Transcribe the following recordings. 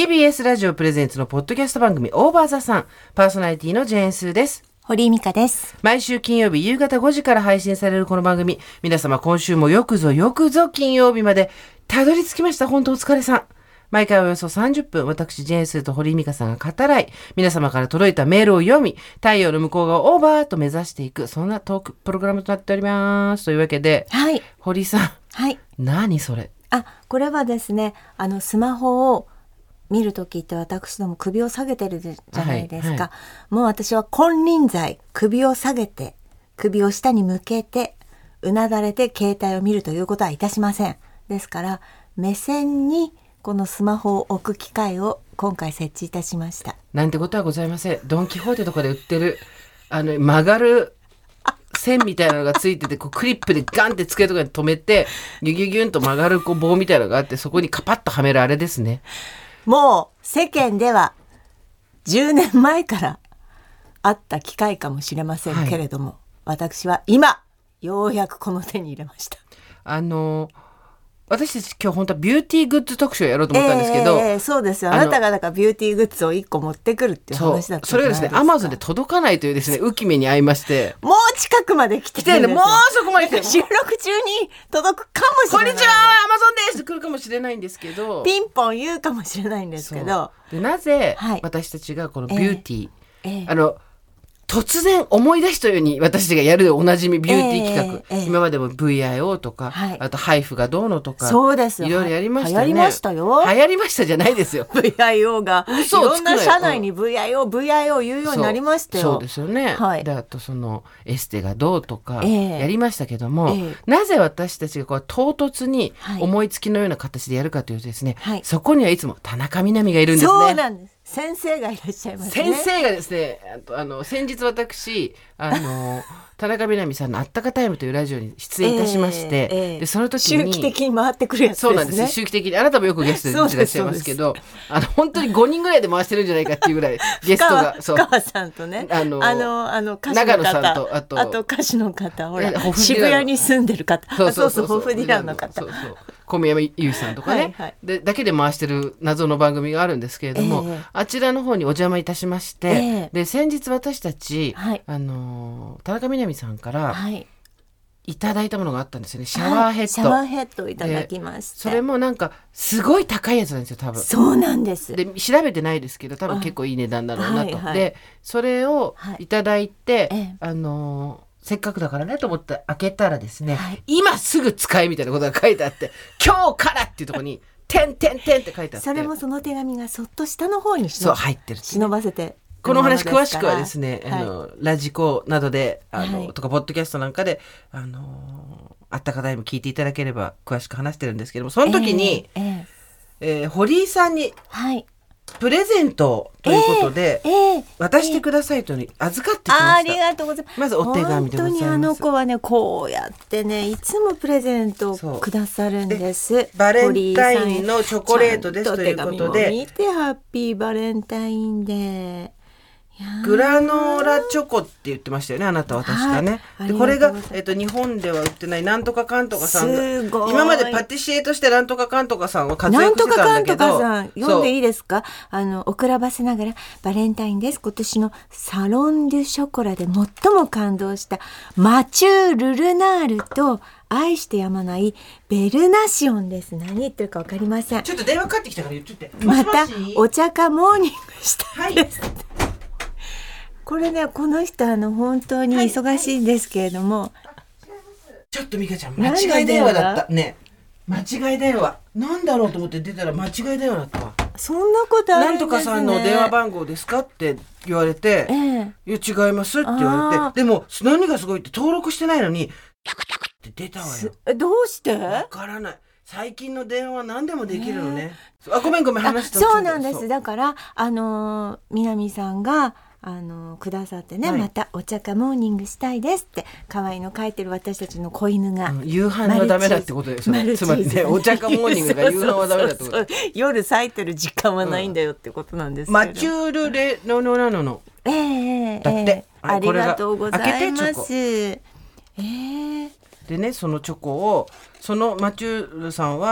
TBS ラジオプレゼンツのポッドキャスト番組オーバーザさん、パーソナリティのジェーンスーです。 堀井美香です。 毎週金曜日夕方5時から配信されるこの番組、皆様今週もよくぞ金曜日までたどり着きました。本当お疲れさん。毎回およそ30分、私ジェーンスーと堀井美香さんが語らい、皆様から届いたメールを読み、太陽の向こう側をオーバーと目指していく、そんなトークプログラムとなっております。というわけで、 はい、 堀井さん、 はい、 何それ？ これはですね、スマホを見るときって私ども首を下げてるじゃないですか、はいはい、もう私は金輪際首を下げて首を下に向けてうなだれて携帯を見るということはいたしません。ですから目線にこのスマホを置く機会を今回設置いたしました。 なんてことはございません。ドンキホーテとかで売ってる曲がる線みたいなのがついてて、こうクリップでガンって机とかに止めてギュギュギュンと曲がるこう棒みたいなのがあって、そこにカパッとはめるあれですね。 もう世間では10年前からあった機会かもしれませんけれども、はい、私は今ようやくこの手に入れました。 私たち今日本当はビューティーグッズ特集をやろうと思ったんですけど、 そうですよ。あなたがだからビューティーグッズを1個持ってくるっていう話だったじゃないですか。 それがですね、Amazon で届かないというですね、浮き目に遭いまして、 もう近くまで来てるんですよ。 もうそこまで来て収録中に届くかもしれない。 こんにちは Amazon ですって来るかもしれないんですけど、 ピンポン言うかもしれないんですけど、 でなぜ私たちがこのビューティー、突然思い出したように私たちがやるおなじみビューティー企画、今までも VIO とか、あとハイフがどうのとか、 そうですよ、 いろいろやりましたね。 流行りましたよ。 流行りましたじゃないですよ。 VIO がいろんな社内に VIO 言うようになりましたよ。 そうですよね、 はい、 であとそのエステがどうとかやりましたけども、なぜ私たちがこう唐突に思いつきのような形でやるかというとですね、そこにはいつも田中みな実がいるんですね。 そうなんです。先生がいらっしゃいますね。 先生がですね、先日私田中みな実さんのあったかタイムというラジオに出演いたしまして、でその時に周期的に回ってくるやつですね。 そうなんです。周期的にあなたもよくゲストで出てらっしゃいますけど、本当に5人ぐらいで回してるんじゃないかっていうぐらいゲストが深川さんとね、歌手の方、 長野さんとあと歌手の方、ほら渋谷に住んでる方、そうホフディランの方、 小宮山由依さんとかね、でだけで回してる謎の番組があるんですけれども、あちらの方にお邪魔いたしまして、で先日私たち、田中みな実さんから、いただいたものがあったんですよね。シャワーヘッド、 シャワーヘッドをいただきまして、 それもなんかすごい高いやつなんですよ多分。 そうなんです。 で調べてないですけど多分結構いい値段だろうなと、でそれをいただいて、せっかくだからねと思って開けたらですね、今すぐ使えみたいなことが書いてあって、今日からっていうところにてんてんてんって書いてあって、 それもその手紙がそっと下の方にそう入ってる、 忍ばせて、 この話詳しくはですね、ラジコなどでとかポッドキャストなんかであったかタイム聞いていただければ詳しく話してるんですけども、その時に、堀井さんにプレゼントということで、渡してくださいと預かってきました。 ありがとうございます。 まずお手紙でございます。 本当に子はね、こうやってね、いつもプレゼントをくださるんです。 バレンタインのチョコレートですということで、 見て、ハッピーバレンタインデー。 グラノーラチョコって言ってましたよね、あなたは確かね。でこれが、日本では売ってないなんとかかんとかさんが、今までパティシエとしてなんとかかんとかさんを活躍してたんだけど、 なんとかかんとかさん読んでいいですか？遅らばせながらバレンタインです。今年のサロンデュショコラで最も感動したマチュー・ルルナールと愛してやまないベルナシオンです。何言ってるか分かりません。 ちょっと電話かかってきたから言っといて。 またお茶かモーニングしたいです、これね、この人本当に忙しいんですけれども、 ちょっと美香ちゃん間違い電話だったね。間違い電話なんだろうと思って出たら間違い電話だったわ。 そんなことあるんですね。 なんとかさんの電話番号ですかって言われて、いや違いますって言われて、でも何がすごいって登録してないのにって出たわよ。 どうして？ わからない。最近の電話は何でもできるのね。ごめん話した。 そうなんです。だから南さんがくださってね、またお茶かモーニングしたいですって可愛いの書いてる私たちの子犬が、 夕飯はダメだってことですよね。つまりね、お茶かモーニングが夕飯はダメだってこと。 夜咲いてる時間はないんだよってことなんですけど、 マチュールレノノナノのだって、 ありがとうございます。 でね、そのチョコをそのマチュールさんは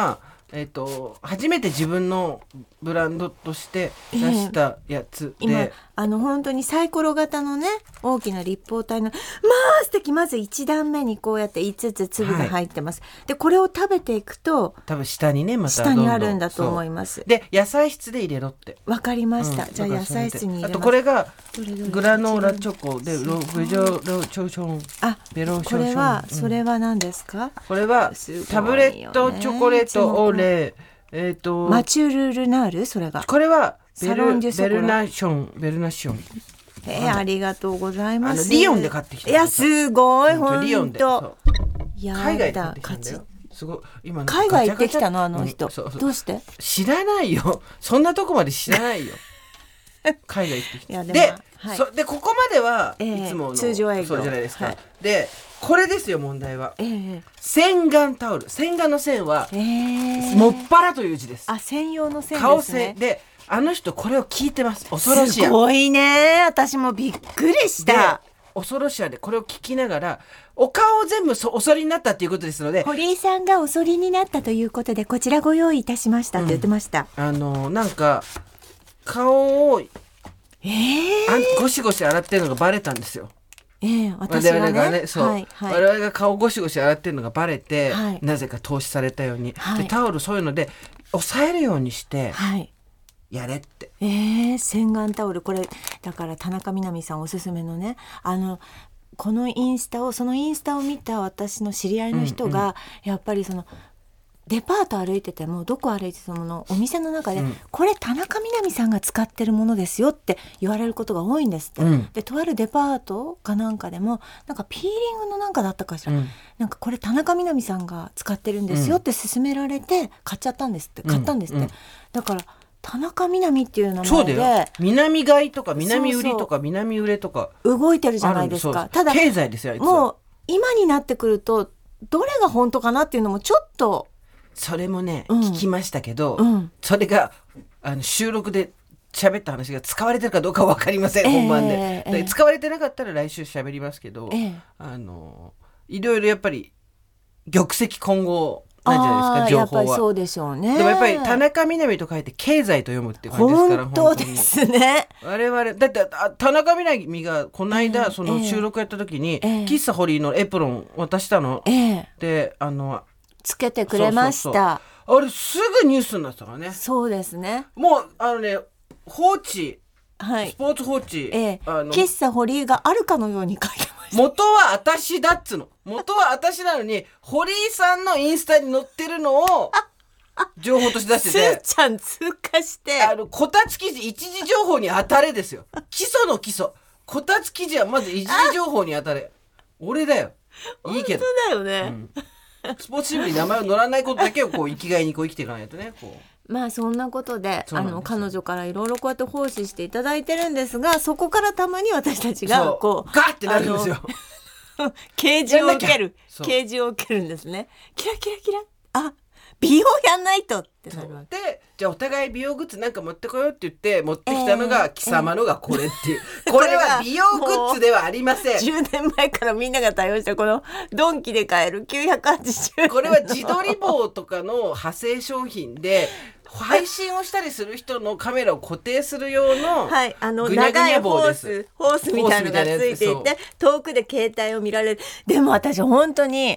初めて自分のブランドとして出したやつで、 今本当にサイコロ型のね大きな立方体の素敵。まず1段目にこうやって5つ粒が入ってます、でこれを食べていくと多分下にねまた下にあるんだと思います。 で野菜室で入れろって。 わかりました、じゃあ野菜室に入れます。 あとこれがグラノーラチョコでログジョロチョションベロショション。 これは、それは何ですか？ これはタブレットチョコレートオレマチュルルナール。それがこれはサロンデュソコラベルナション。 ありがとうございます。 リヨンで買ってきた。 いやすごい本当。 リヨンで海外で買だってきたんだよ。すごい今海外行ってきたのあの人、 そうどうして？ 知らないよ。そんなとこまで知らないよ。海外行ってきた。でここまではいつもの通常営業そうじゃないですか。でこれですよ問題は。洗顔タオル。洗顔の線はもっぱらという字です。 専用の線ですね。 顔線であの人これを聞いてます。恐ろしや。 すごいね。私もびっくりした。 恐ろしやでこれを聞きながらお顔を全部お剃りになったっていうことですので、 堀井さんがお剃りになったということでこちらご用意いたしましたって言ってました。 なんか顔をゴシゴシ洗ってるのがバレたんですよ。 私がね、 我々が顔ゴシゴシ洗ってるのがバレて、なぜか投資されたように、でタオルそういうので押さえるようにして、やれって。 洗顔タオルこれだから田中みな実さんおすすめのねこのそのインスタを見た私の知り合いの人が、やっぱりそのデパート歩いててもどこ歩いててもお店の中で、これ田中みな実さんが使ってるものですよって言われることが多いんですって、でとあるデパートかなんかでもなんかピーリングのなんかだったかしら、なんかこれ田中みな実さんが使ってるんですよって勧められて買っちゃったんですって、買ったんですって、だから田中みな実っていう名前で南買いとか南売りとか南売れとか動いてるじゃないですか。ただ経済ですよ。 もう今になってくるとどれが本当かなっていうのもちょっとそれもね、聞きましたけど、それが収録で喋った話が使われてるかどうか分かりません、本番で、使われてなかったら来週喋りますけど、いろいろやっぱり玉石混合なんじゃないですか、情報は。 やっぱりそうでしょうね。 でもやっぱり田中みな実と書いて経済と読むっていう感じですから。 本当ですね。 我々だって田中みな実がこの間その収録やった時に、喫茶堀のエプロン渡したの、でつけてくれました。 あれすぐニュースになってたからね。 そうですね。 もう放置、スポーツ放置、 喫茶堀井があるかのように書いてました。 元は私だっつの。元は私なのに堀井さんのインスタに載ってるのを情報として出してて、 すーちゃん通過してこたつ記事一時情報に当たれですよ。基礎の基礎。こたつ記事はまず一時情報に当たれ。俺だよ。いいけど。 本当だよね。 スポーツ新聞に名前を載らないことだけを生きがいに生きていかないとね。 まあそんなことで彼女からいろいろこうやって奉仕していただいてるんですが、そこからたまに私たちがガーってなるんですよ。 啓示を受けるんですね。キラキラキラ、美容やんないとってなるわけで、じゃあお互い美容グッズなんか持ってこようって言って持ってきたのが貴様のがこれっていう、これは美容グッズではありません。 10年前からみんなが対応したこのドンキで買える980円、 これは自撮り棒とかの派生商品で配信をしたりする人のカメラを固定する用のぐにゃぐにゃ棒です。 ホースみたいなのがついていて遠くで携帯を見られる。でも私本当に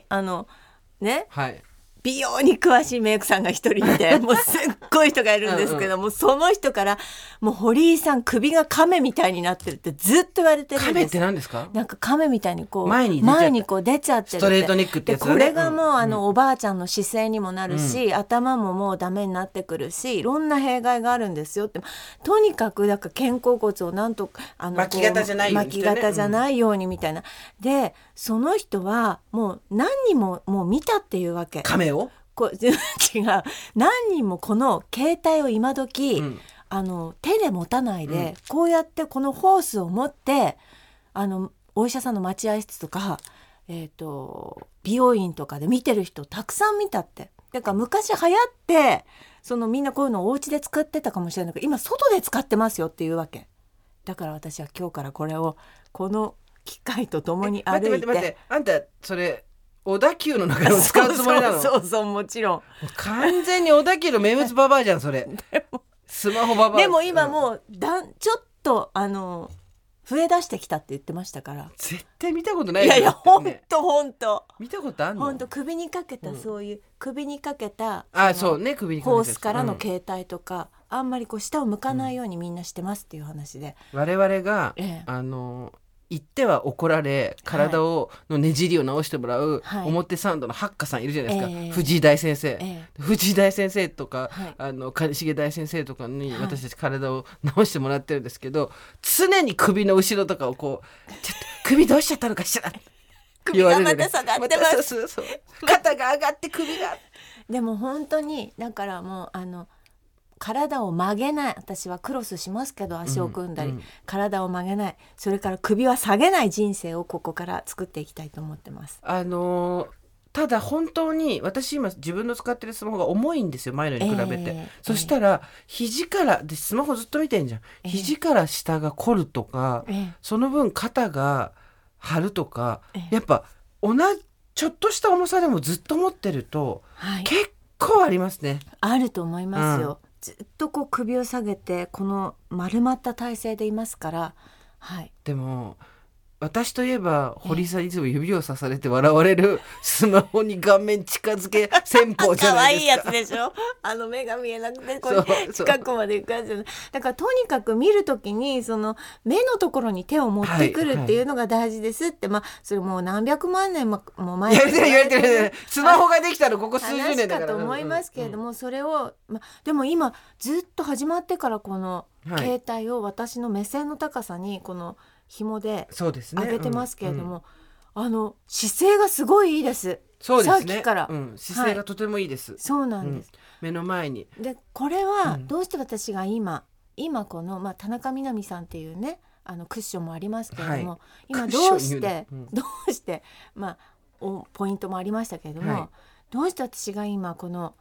美容に詳しいメイクさんが一人いてもうすっごい人がいるんですけども、その人からもう堀井さん首が亀みたいになってるってずっと言われてるんです。 亀って何ですか？ なんか亀みたいに前にこう出ちゃってるって。 ストレートネックってやつだね。 これがもうおばあちゃんの姿勢にもなるし、頭ももうダメになってくるし、いろんな弊害があるんですよって。とにかくだから肩甲骨をなんと巻き型じゃないようにみたいな。でその人はもう何人ももう見たっていうわけ。 亀を違う、何人もこの携帯を今時、手で持たないで、こうやってこのホースを持ってお医者さんの待合室とか、美容院とかで見てる人たくさん見たって。だから昔流行ってみんなこういうのをお家で使ってたかもしれないけど、今外で使ってますよっていうわけだから、私は今日からこれをこの機械とともに歩いて。 待ってあんたそれ小田急の中でも使うつもりなの？ そうそうそう、もちろん。 完全に小田急の名物ババアじゃんそれ。スマホババア。 でも今もうちょっと増え出してきたって言ってましたから。 絶対見たことないいやいや、ほんね。 とほんと見たことあんの？ ほんと首にかけた、そういう首にかけたそうね、首にかけたホースからの携帯とか、あんまりこう下を向かないようにみんなしてますっていう話で、 我々が、 ええ言っては怒られ体のねじりを直してもらう、 はい表参道のハッカさんいるじゃないですか、 ええ藤井大先生、藤井大先生とか、 はい兼重大先生とかにはい私たち体を直してもらってるんですけど、常に首の後ろとかをこうちょっと首どうしちゃったのかしら首がまた下がってます、 そう肩が上がって首がでも本当にだからもう体を曲げない、私はクロスしますけど足を組んだり、体を曲げない、それから首は下げない人生をここから作っていきたいと思ってます。 ただ本当に私今自分の使ってるスマホが重いんですよ、前のに比べて、そしたら肘からでスマホずっと見てんじゃん、肘から下が凝るとか、その分肩が張るとか、やっぱちょっとした重さでもずっと持ってると、結構ありますね。 あると思いますよ、ずっとこう首を下げてこの丸まった体勢でいますから、 でも私といえば堀さんいつも指をさされて笑われるスマホに顔面近づけ戦法じゃないですか。 可愛いやつでしょ、目が見えなくてこれ近くまで行くやつ。だからとにかく見るときにその目のところに手を持ってくるっていうのが大事ですって、それもう何百万年も前から言われてるスマホができたのここ数十年だから話かと思いますけれども、それを、でも今ずっと始まってからこの携帯を私の目線の高さにこの紐で上げてますけれども、姿勢がすごいいいです。 そうですね、 さっきから、 姿勢がとてもいいです、 そうなんです、 目の前に。 でこれはどうして私が今この、田中みな実さんっていうねクッションもありますけれども、今どうして、ポイントもありましたけれども、どうして私が今この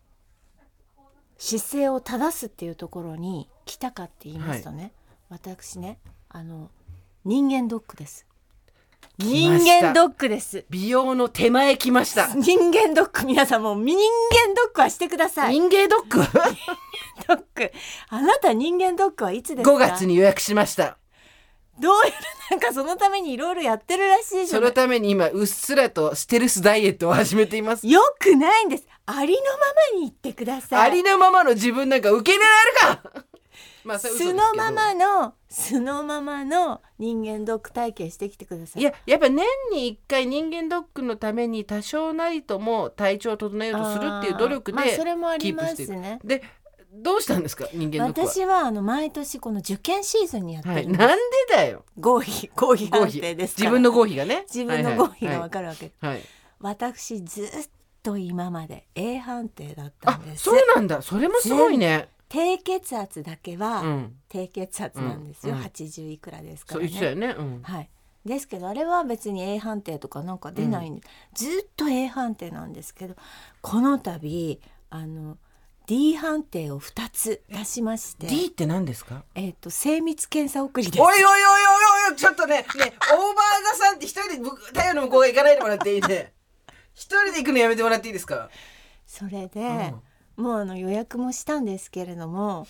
姿勢を正すっていうところに来たかって言いますとね、私ね人間ドックです。人間ドックです。 美容の手前来ました。 人間ドック、皆さんも人間ドックはしてください。 人間ドックドック、あなた人間ドックはいつですか？ 5 月に予約しました。 どうやらなんかそのためにいろいろやってるらしいじゃない。 そのために今うっすらとステルスダイエットを始めています。 よくないんです。ありのままに言ってください。 ありのままの自分なんか受け入れられるか素のままの人間ドック体験してきてください。 やっぱ年に1回人間ドックのために多少なりとも体調を整えようとするっていう努力でそれもありますね。 でどうしたんですか人間ドックは。 私は毎年この受験シーズンにやってるんです、 なんでだよ。 合否判定ですから。 自分の合否がね、 自分の合否が分かるわけ、私ずっと今まで A 判定だったんです。 そうなんだ。それもすごいね。 低血圧だけは、低血圧なんですよ、80いくらですからね。 そう言ってたよね、ですけどあれは別に A 判定とかなんか出ないんで、ずっと A 判定なんですけど、この度D 判定を2つ出しまして。 D って何ですか？ 精密検査送りです。 おいちょっとねオーバーザさんって一人で太陽の向こうが行かないでもらっていいね。一人で行くのやめてもらっていいですか？ それで、もう予約もしたんですけれども、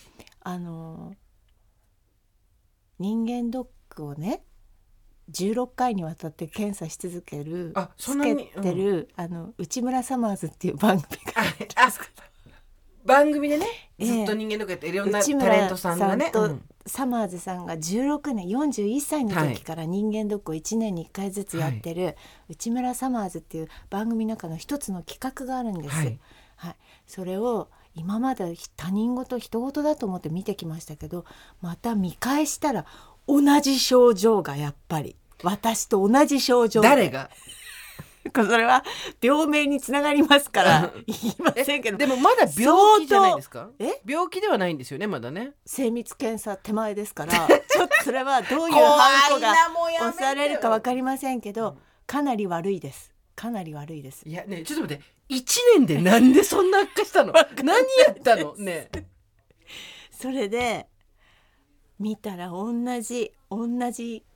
人間ドックをね16回にわたって検査し続けるつけてる、内村サマーズっていう番組が番組でねずっと人間ドックやっていろんなタレントさんがね、 サマーズさんが16年41歳の時から人間ドックを1年に1回ずつやってる、内村サマーズっていう番組の中の一つの企画があるんです、それを今まで他人事人事だと思って見てきましたけど、また見返したら同じ症状がやっぱり私と同じ症状。 誰が？ それは病名につながりますから言いませんけど、 でもまだ病気じゃないですか？病気ではないんですよねまだね。 精密検査手前ですからちょっとそれはどういうハンコが押されるか分かりませんけど、かなり悪いです。かなり悪いです。 いやね、ちょっと待って、1年でなんでそんな悪化したの？何やったのね。 それで見たら同じ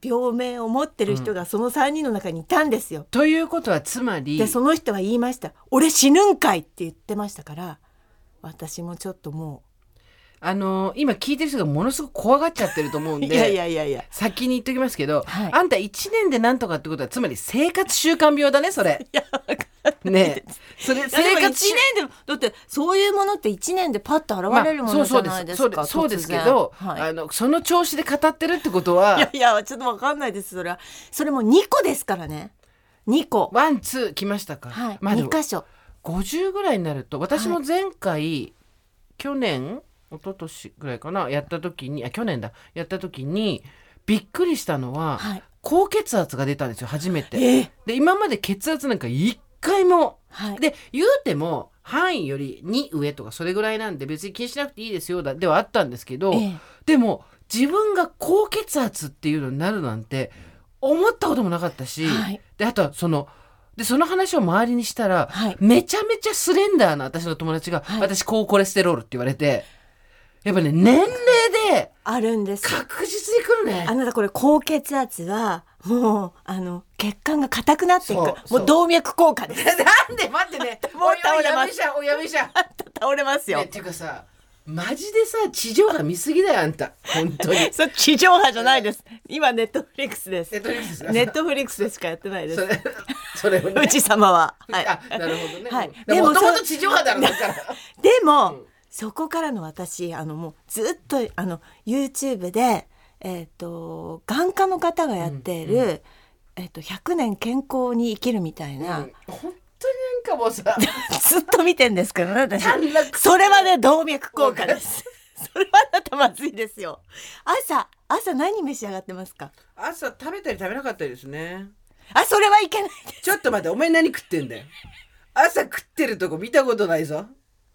病名を持ってる人がその3人の中にいたんですよ。 ということはつまりでその人は言いました。俺死ぬんかいって言ってましたから、私もちょっとも今聞いてる人がものすごく怖がっちゃってると思うんで、 いやいやいやいや、 先に言っときますけど、 はいあんた1年でなんとかってことはつまり生活習慣病だねそれ。 いやわかんないねえそれいやで生も1 活習年でだってそういうものって1年でパッと現れるものじゃないですか。 そうです突然けど、 はいその調子で語ってるってことはいやいやちょっとわかんないです。それも2個ですからね。2個、 ワンツー来ましたか、 はい、 まあでも 2箇所。 50ぐらいになると私も前回、去年一昨年ぐらいかなやった時に去年だやった時にびっくりしたのは、 はい高血圧が出たんですよ初めて、で今まで血圧なんか1回も、 はいで言うても範囲より2上とかそれぐらいなんで別に気にしなくていいですよではあったんですけど、でも自分が高血圧っていうのになるなんて思ったこともなかったし、 はいであとはその話を周りにしたら、 はいめちゃめちゃスレンダーな私の友達が、 はい私高コレステロールって言われて、やっぱね年齢であるんです。 確実に来るね。 あなたこれ高血圧はもう血管が硬くなっていく。 そうもう動脈硬化ですなんで待ってねもう倒れますおいやめちゃ倒れますよ、 ねっていうかさマジでさ地上波見すぎだよあんた本当にそう地上波じゃないです。今ネットフリックスです。 ネットフリックスネットフリックスでしかやってないです。 それをね内様は、はい、 あなるほどね、 はいでももともと地上波だろだからでも、そこからの私もうずっとYouTube で眼科の方がやっている、100年健康に生きるみたいな、 本当になんかもうさずっと見てんですけどね私。 短絡それはね動脈硬化ですそれはあなたまずいですよ。朝何召し上がってますか？ 朝食べたり食べなかったりですね。 それはいけないです。 ちょっと待ってお前何食ってんだよ朝食ってるとこ見たことないぞ。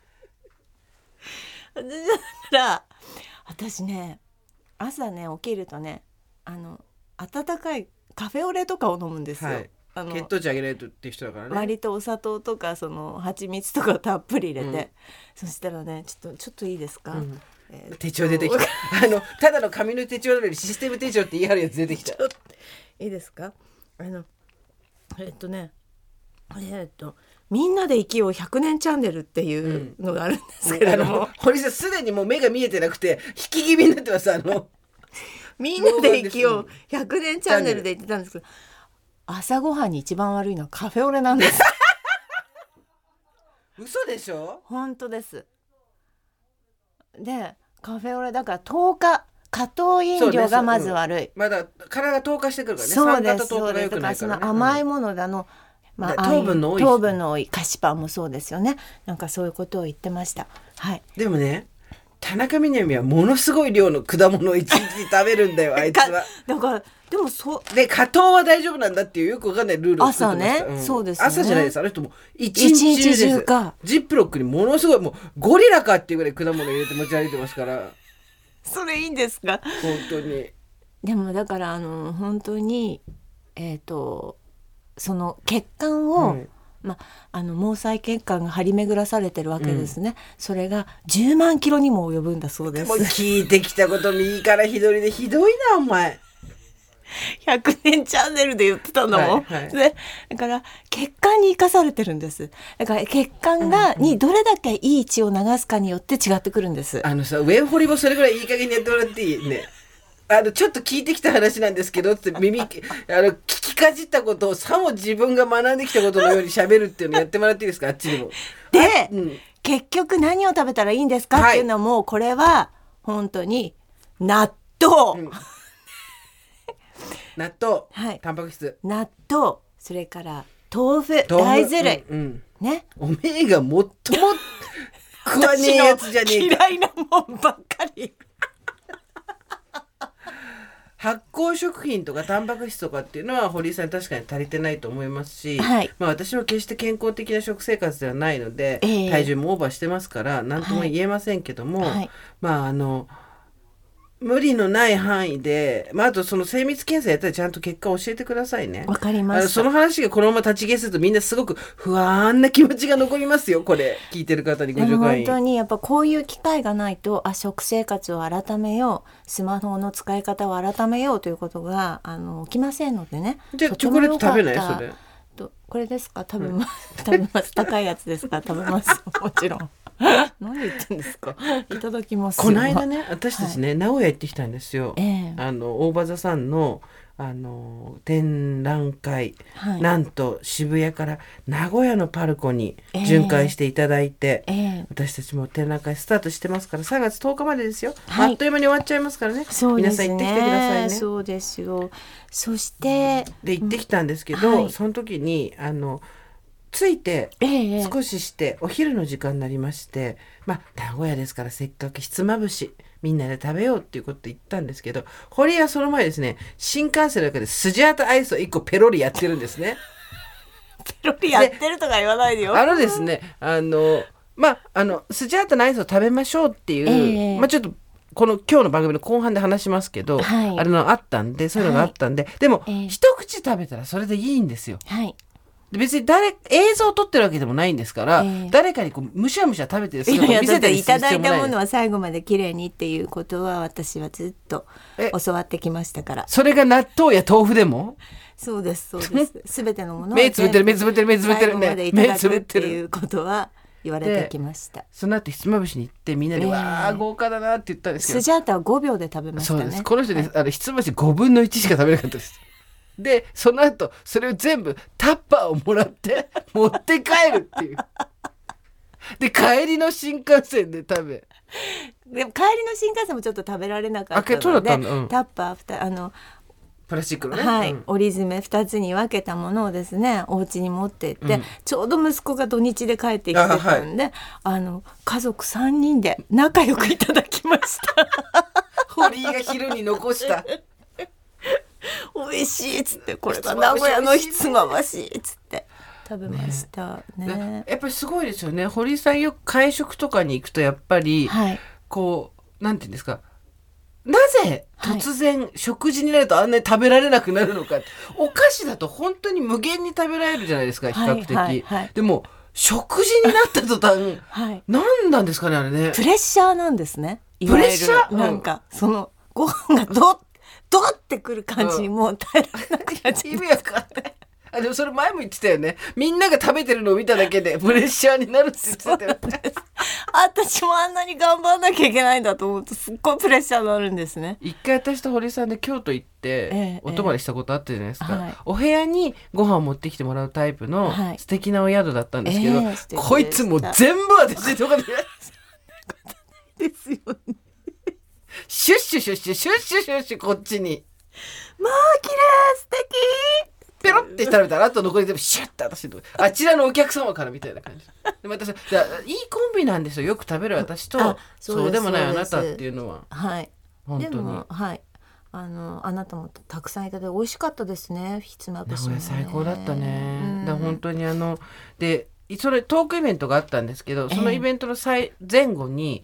だから私ね朝ね起きるとね温かいカフェオレとかを飲むんですよ、 はい、血糖値上げないとっていう人だからね。 割とお砂糖とか蜂蜜とかをたっぷり入れて、そしたらねちょっといいですか、 手帳出てきたただの紙の手帳なのにシステム手帳って言い張るやつ出てきた。 いいですか？みんなで生きよう100年チャンネルっていうのがあるんですけれども、 堀さんすでにもう目が見えてなくて引き気味になってますみんなで生きよう100年チャンネルで言ってたんですけど、朝ごはんに一番悪いのはカフェオレなんです嘘でしょ？ 本当です。でカフェオレだから糖化加糖飲料がまず悪い、 まだ体が糖化してくるからね。 そうです酸化と糖化が良くないからね。 だからその甘いものだ糖分の多い糖分の多い菓子パンもそうですよね。なんかそういうことを言ってました。はい。 でもね田中みな実はものすごい量の果物を一日食べるんだよあいつは。 だからでもで加糖は大丈夫なんだっていうよくわかんないルールを作ってました。 朝ね、そうですね。 朝じゃないです。あの人も一日中です。 中か。 ジップロックにものすごいもうゴリラかっていうぐらい果物入れて持ち歩いてますから。 それいいんですか？ 本当に。 でもだから本当にその血管を、毛細血管が張り巡らされてるわけですね、それが10万キロにも及ぶんだそうです。 もう聞いてきたこと右から左でひどいなお前。 100年チャンネルで言ってたのも、でだから血管に生かされてるんです。だから血管にどれだけいい血を流すかによって違ってくるんです。 さウェンホリもそれぐらいいい加減にやってもらっていいね。ちょっと聞いてきた話なんですけどって聞きかじったことをさも自分が学んできたことのように喋るっていうのやってもらっていいですか？あっちにも。 で、結局何を食べたらいいんですかっていうのも、これは本当に納豆、 納豆、 タンパク質、 納豆、それから豆腐、大豆類、ね。 おめえが最も食わねえやつじゃねえか。 嫌いなもんばっかり。 発酵食品とかタンパク質とかっていうのは堀井さん確かに足りてないと思いますし、私も決して健康的な食生活ではないので、体重もオーバーしてますから何とも言えませんけども、 無理のない範囲で、あとその精密検査やったらちゃんと結果を教えてくださいね。 わかりました。 その話がこのまま立ち消するとみんなすごく不安な気持ちが残りますよ。これ聞いてる方にご助会員。 本当にやっぱこういう機会がないと、食生活を改めよう、スマホの使い方を改めようということが起きませんのでね。 じゃあチョコレート食べないそれ。 これですか？食べます。食べます。高いやつですか？食べます。もちろん。何言ってんですか？いただきます。 この間ね、私たちね、名古屋行ってきたんですよ。大場座さんの展覧会、なんと渋谷から名古屋のパルコに巡回していただいて、私たちも展覧会スタートしてますから3月10日までですよ、あっという間に終わっちゃいますからね。皆さん行ってきてくださいね。 そうですよ。そしてで行ってきたんですけど、その時に着いて少ししてお昼の時間になりまして、名古屋ですからせっかくひつまぶしみんなで食べようっていうことで言ったんですけど、堀はその前ですね、新幹線の中でスジャータアイスを1個ペロリやってるんですね。 ペロリやってるとか言わないでよ。 ですね、スジャータのアイスを食べましょうっていう、ちょっと今日の番組の後半で話しますけど、あれのあったんで、そういうのがあったんで、でも、一口食べたらそれでいいんですよ。別に映像を撮ってるわけでもないんですから、誰かにむしゃむしゃ食べてる姿を見せたりする必要もない。いただいたものは最後まできれいにっていうことは私はずっと教わってきましたから。 それが納豆や豆腐でも？ そうですそうです。すべてのものを目つぶってる目つぶってる目つぶってる最後までいただくっていうことは言われてきました。 その後ひつまぶしに行ってみんなで、わあ豪華だなって言ったんですけど、 スジャータは5秒で食べましたね。 そうです。この人ね、ひつまぶし5分の1しか食べなかったです。でその後それを全部タッパーをもらって持って帰るっていう。で帰りの新幹線で食べ、 でも帰りの新幹線もちょっと食べられなかったので、タッパープラスチックのね、 折り詰め2つに分けたものをですね、お家に持って行って、ちょうど息子が土日で帰ってきてたんで、家族3人で仲良くいただきました。 堀井が昼に残した美味しいっつって、これが名古屋のひつまぶしっつって食べましたね。 やっぱりすごいですよね。堀井さんよく会食とかに行くとやっぱり、こうなんていうんですか、なぜ突然食事になるとあんなに食べられなくなるのか、お菓子だと本当に無限に食べられるじゃないですか、比較的、でも食事になった途端、何なんですかねあれね。 プレッシャーなんですね。 プレッシャー、 なんかそのご飯がドッってくる感じにもう耐えられなくなっちゃう。 意味わかんない。でもそれ前も言ってたよね。みんなが食べてるのを見ただけでプレッシャーになるって言ってたよね。 私もあんなに頑張んなきゃいけないんだと思うとすっごいプレッシャーになるんですね。 一回私と堀さんで京都行って、お泊まりしたことあったじゃないですか、お部屋にご飯を持ってきてもらうタイプの素敵なお宿だったんですけど、こいつもう全部私とかでですよね。 シュッシュシュッシュシュッシュシュッシュこっちに、 まあ綺麗素敵ペロって食べたらあと残り全部シュッて私のあちらのお客様からみたいな感じで、またいいコンビなんですよ。よく食べる私とそうでもないあなたっていうのは。本当にでもあなたもたくさんいただいて美味しかったですね。ひつまぶしもね、 最高だったね。だ本当にでそれトークイベントがあったんですけど、そのイベントの前後に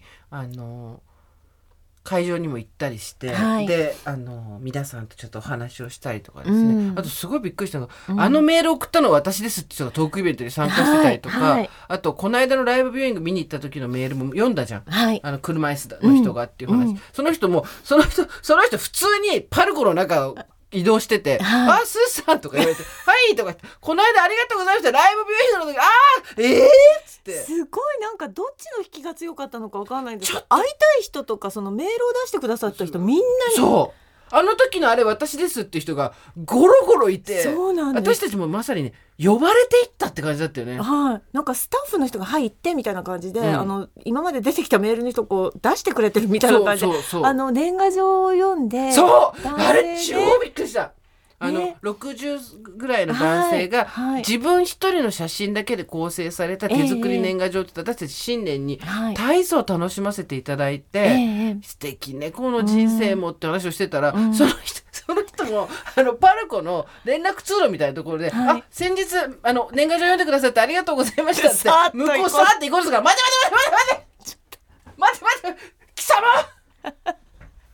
会場にも行ったりして、で皆さんとちょっとお話をしたりとかですね、あとすごいびっくりしたのが、メール送ったのは私ですって人がトークイベントに参加してたりとか、あとこの間のライブビューイング見に行った時のメールも読んだじゃん、車椅子の人がっていう話、その人普通にパルコの中を移動してて、あスーさんとか言われてはいとかこの間ありがとうございましたライブビューイングの時っつって、 すごいなんかどっちの引きが強かったのか分かんないんですけど、会いたい人とかそのメールを出してくださった人みんなに、 そうあの時のあれ私ですっていう人がゴロゴロいて、 そうなんです。 私たちもまさにね呼ばれていったって感じだったよね。 なんかスタッフの人が入ってみたいな感じで、今まで出てきたメールの人こう出してくれてるみたいな感じで、年賀状を読んで、 あれ超びっくりした。60ぐらいの男性が自分一人の写真だけで構成された手作り年賀状って、私たち新年に大層楽しませていただいて、素敵ねこの人生もって話をしてたら、その人もパルコの連絡通路みたいなところで、先日年賀状読んでくださってありがとうございましたって向こうさーって行こうですから、待て貴様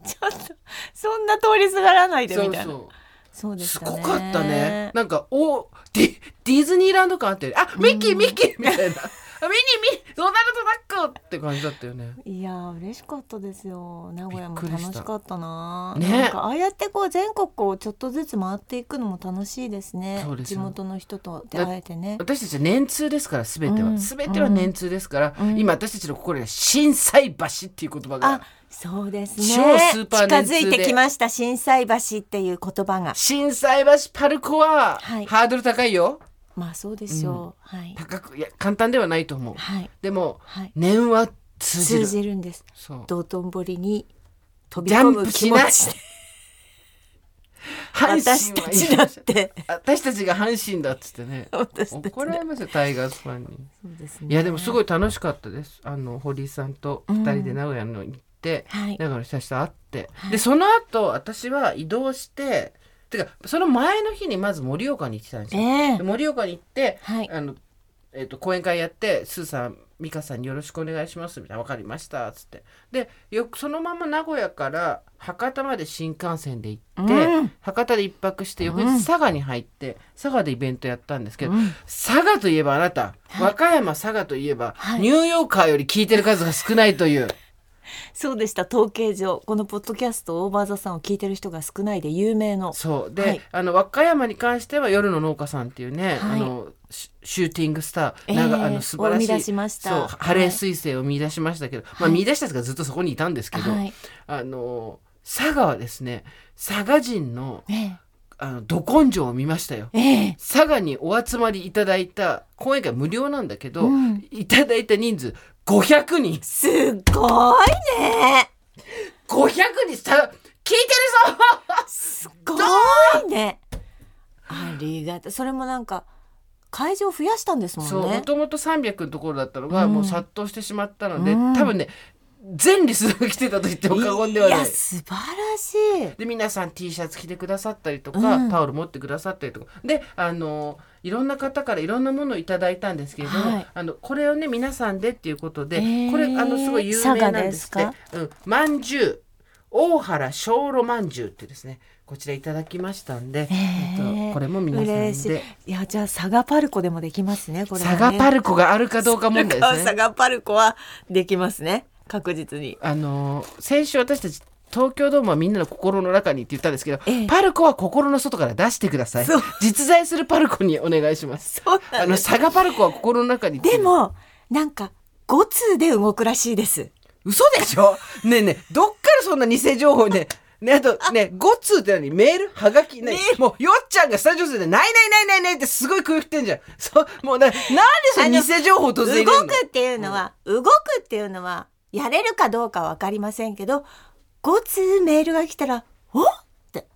ちょっとそんな通りすがらないでみたいな。 そうそうですすよね。 ごかったね。なんかディズニーランド感あって、あミッキーミッキーみたいな、ミニドナルドダックって感じだったよね。 いやー嬉しかったですよ。名古屋もびっくりした楽しかったな。 ねなんかああやってこう全国をちょっとずつ回っていくのも楽しいですね。 そうですよ地元の人と出会えてね。 私たちは年通ですから、全ては、 うん全ては年通ですから、 うん今私たちの心には心斎橋っていう言葉が、 あ、そうですね。 超スーパー近年通でづいてきました心斎橋っていう言葉が。 心斎橋パルコは、 はいハードル高いよ。 まあそうでしょう。はい。 高く、いや簡単ではないと思う。 はい。 でも、 はい。 念は通じ通る。 じるんです。 そう道頓堀に飛びジャ込む気ンプしない持ちで阪神私たちだって私たちが阪神だっつってね、 私たち怒られますよタイガースファンに。 そうですね。 いやでもすごい楽しかったです。堀井さんと2人で名古屋の行って、 はい名古屋の人たちと会って、 はいでその後私は移動しててかその前の日にまず盛岡に行ってたんですよ。で盛岡に行って、 はい講演会やって、スーさん美香さんによろしくお願いしますみたいな、分かりましたっつって、でそのまま名古屋から博多まで新幹線で行って、博多で一泊して翌日佐賀に入って、佐賀でイベントやったんですけど、佐賀といえばあなた、和歌山佐賀といえば、ニューヨーカーより聞いてる数が少ないという。 そうでした。統計上このポッドキャストオーバーザさんを聞いてる人が少ないで有名の。 そうで、和歌山に関しては夜の農家さんっていうね、シューティングスター、素晴らしい、 を生み出しました。 そうハレー彗星を見出しましたけど、見出したやつがずっとそこにいたんですけど、佐賀はですね、佐賀人の、ど根性を見ましたよ。佐賀にお集まりいただいた、講演会無料なんだけど、いただいた人数500人。 すごいね。 500人さ、聞いてるぞすごいね。ありがとう。それもなんか会場増やしたんですもんね。 そう、もともと300のところだったのが、もう殺到してしまったので、多分ね全リスナーが来てたと言っても過言ではない。 いや素晴らしい。 で皆さん T シャツ着てくださったりとか、タオル持ってくださったりとかで、いろんな方からいろんなものをいただいたんですけれども、これをね皆さんでっていうことで、これすごい有名なんですって。まんじゅう、大原小炉まんじゅうってですね、こちらいただきましたんで、これも皆さんで。 いやじゃあ佐賀パルコでもできますね。これはね、 佐賀パルコがあるかどうか問題ですね。 佐賀パルコはできますね、確実に。 先週私たち東京ドームはみんなの心の中にって言ったんですけど、パルコは心の外から出してください。実在するパルコにお願いします。 そうなんです。 佐賀パルコは心の中に。 でもなんか5通で動くらしいです。 嘘でしょ。ねえねえ、どっからそんな偽情報ね。あとね、5通って何？メール？はがき？ね、もうよっちゃんがスタジオでないないないないないってすごい空気ってんじゃん。もうなんでその偽情報突然入れんの？ 動くっていうのは、やれるかどうかわかりませんけど、5通メールが来たら、ほって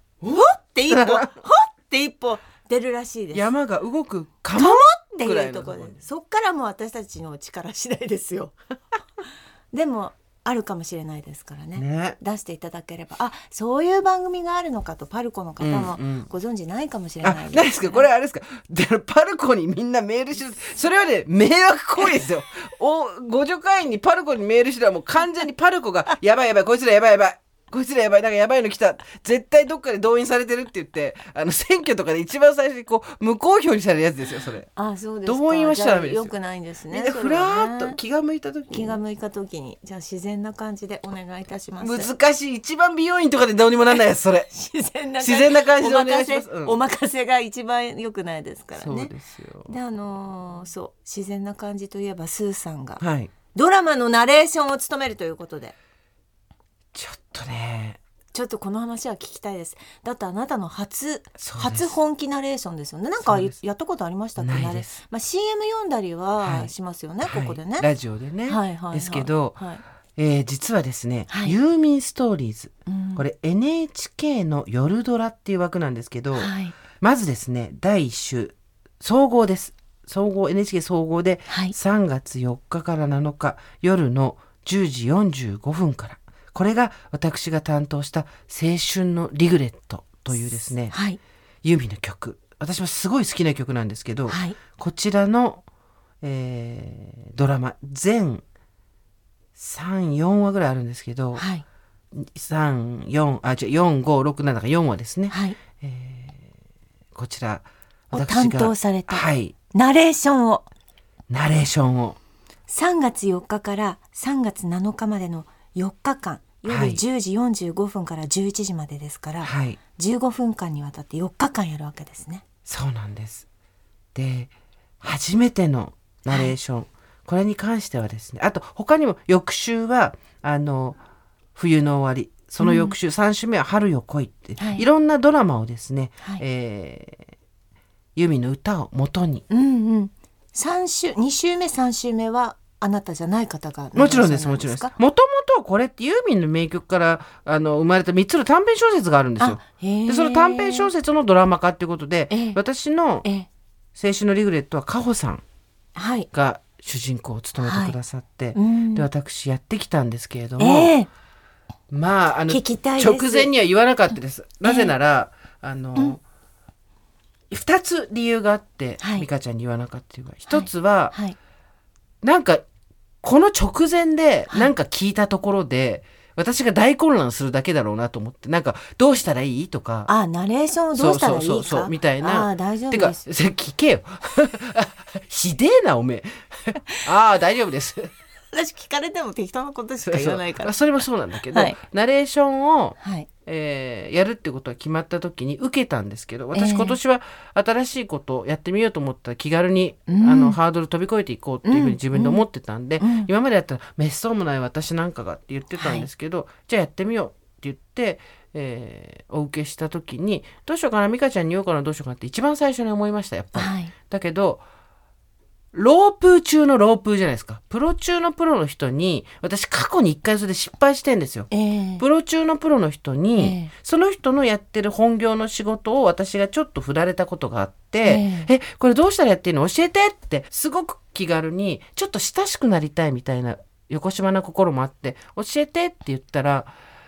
一歩出るらしいです。 山が動くかもっていうところで、そっからもう私たちの力次第ですよ。でもあるかもしれないですからね、出していただければ、そういう番組があるのかとパルコの方もご存知ないかもしれないです、ね。 何ですかこれ、あれですか、パルコにみんなメールしてる、それはね迷惑行為ですよ。ご助会員にパルコにメールしてはもう完全にパルコがやばいやばい、こいつらやばいやばい、こいつらやばい、なんかやばいの来た、絶対どっかで動員されてるって言って、選挙とかで一番最初にこう無公表にされるやつですよ、それ。 そうですか。 動員はしちゃダメですよ。 よくないんですね。 ふらーっと気が向いた時に、じゃあ自然な感じでお願いいたします。 難しい、一番美容院とかでどうにもなんないやつ、それ。自然な感じでお願いします。 お任せが一番良くないですからね。 そうですよ。 でそう自然な感じといえばスーさんが、 はい、 ドラマのナレーションを務めるということで、 ちょっとね、 ちょっとこの話は聞きたいです。だってあなたの初本気ナレーションですよね。なんかやったことありましたっけ？ ないです。 CM 読んだりはしますよね、ここでね、 ラジオでね、ですけど、実はですね、ユーミンストーリーズ、これ NHK の夜ドラっていう枠なんですけど、まずですね第1週総合です。NHK 総合で3月4日から7日夜の10時45分から、これが私が担当した青春のリグレットというですね、ユーミンの曲、私はすごい好きな曲なんですけど、こちらの、ドラマ全 3,4 話ぐらいあるんですけど、 3、4、4、5、6、7が4話ですね。 はい。 こちら、 を担当された。 はい。 ナレーションを。3月4日から3月7日までの4日間、夜10時45分から11時までですから、 はい、 15分間にわたって4日間やるわけですね。 そうなんです。で、初めてのナレーション、はい、これに関してはですね、あと他にも翌週は冬の終わり、その翌週、3週目は春よ来いって、はい、いろんなドラマをですね、はい、ユミの歌を元に、2 週目3週目はあなたじゃない方がもちろんです。もともとこれってユーミンの名曲から生まれた3つの短編小説があるんですよ。でその短編小説のドラマ化っていうことで、私の青春のリグレットはカホさんが主人公を務めてくださって、で私やってきたんですけれども、まあ直前には言わなかったです。なぜなら2つ理由があって、美香ちゃんに言わなかった理由が、1つは、なんかこの直前でなんか聞いたところで、私が大混乱するだけだろうなと思って、なんかどうしたらいいとか、 ナレーションをどうしたらいいか、 そうみたいな。 大丈夫です。 てか聞けよひでえなおめえ大丈夫です私聞かれても適当なことしか言わないから。 それもそうなんだけど、ナレーションを、やるってことが決まった時に受けたんですけど、私今年は新しいことをやってみようと思ったら気軽に、ハードル飛び越えていこうっていうふうに自分で思ってたんで、今までやったらめっそうもない私なんかがって言ってたんですけど、じゃあやってみようって言って、お受けした時にどうしようかな、美香ちゃんに言おうかな、どうしようかなって一番最初に思いました、やっぱり。だけどロープー中のロープーじゃないですか。プロ中のプロの人に、私過去に一回それで失敗してんですよ。プロ中のプロの人に、その人のやってる本業の仕事を私がちょっと振られたことがあって、これどうしたらやっていいの教えてってすごく気軽にちょっと親しくなりたいみたいな横島な心もあって、教えてって言ったら、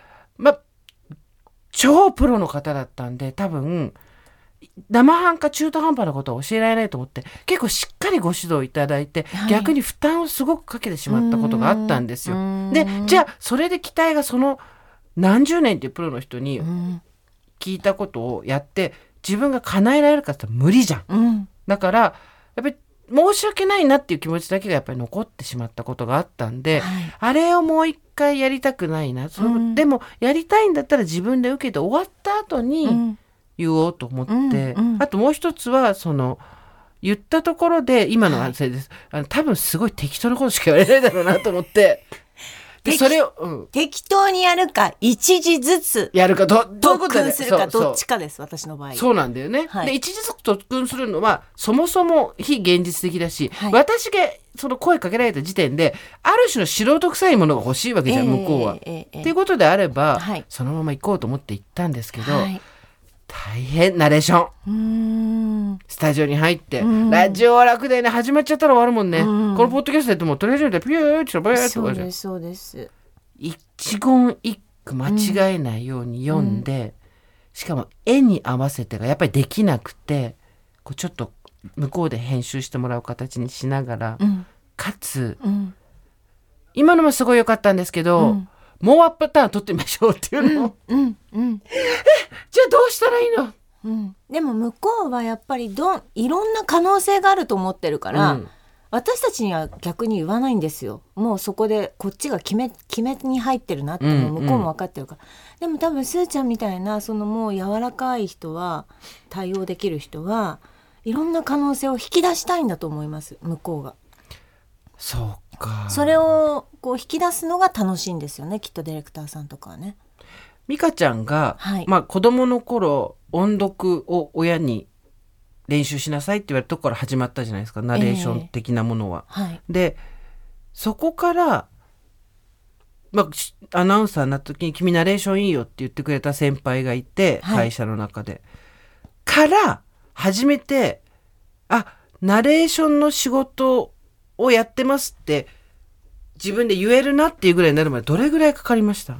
超プロの方だったんで、多分生半可中途半端なことは教えられないと思って、結構しっかりご指導いただいて、逆に負担をすごくかけてしまったことがあったんですよ。でじゃあそれで期待がその何十年っていうプロの人に聞いたことをやって自分が叶えられるかって言ったら無理じゃん。だからやっぱり申し訳ないなっていう気持ちだけがやっぱり残ってしまったことがあったんで、あれをもう一回やりたくないな。でもやりたいんだったら自分で受けて終わった後に言おうと思って、あともう一つは言ったところで今の反省です、多分すごい適当なことしか言われないだろうなと思ってでそれを、 適当にやるか一時ずつやるか特訓するかどっちかです。私の場合そうなんだよね、で一時ずつ特訓するのはそもそも非現実的だし、私がその声かけられた時点である種の素人臭いものが欲しいわけじゃん、向こうは、っていうことであれば、そのまま行こうと思って行ったんですけど、大変ナレーション、スタジオに入って、ラジオは楽でね、始まっちゃったら終わるもんね、このポッドキャストでもとりあえずピューってバーってそうですそうです。 一言一句間違えないように読んで、しかも絵に合わせてがやっぱりできなくて、こうちょっと向こうで編集してもらう形にしながら、かつ、今のもすごい良かったんですけど、もうワンパターン取ってみましょうっていうのを、じゃあどうしたらいいの、 でも向こうはやっぱりいろんな可能性があると思ってるから、私たちには逆に言わないんですよ。もうそこでこっちが決めに入ってるなって向こうも分かってるから、でも多分スーちゃんみたいなもう柔らかい人は、対応できる人はいろんな可能性を引き出したいんだと思います、向こうが。 そうか。 それをこう引き出すのが楽しいんですよね、きっとディレクターさんとかはね。 美香ちゃんが、子供の頃音読を親に練習しなさいって言われたところから始まったじゃないですか、ナレーション的なものは。でそこから、アナウンサーになった時に君ナレーションいいよって言ってくれた先輩がいて、会社の中でから初めてナレーションの仕事をやってますって自分で言えるなっていうぐらいになるまでどれぐらいかかりました？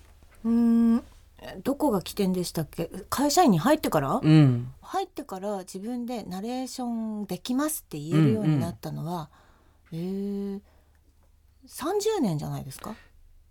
どこが起点でしたっけ？会社員に入ってから、入ってから自分でナレーションできますって言えるようになったのは、30年じゃないですか？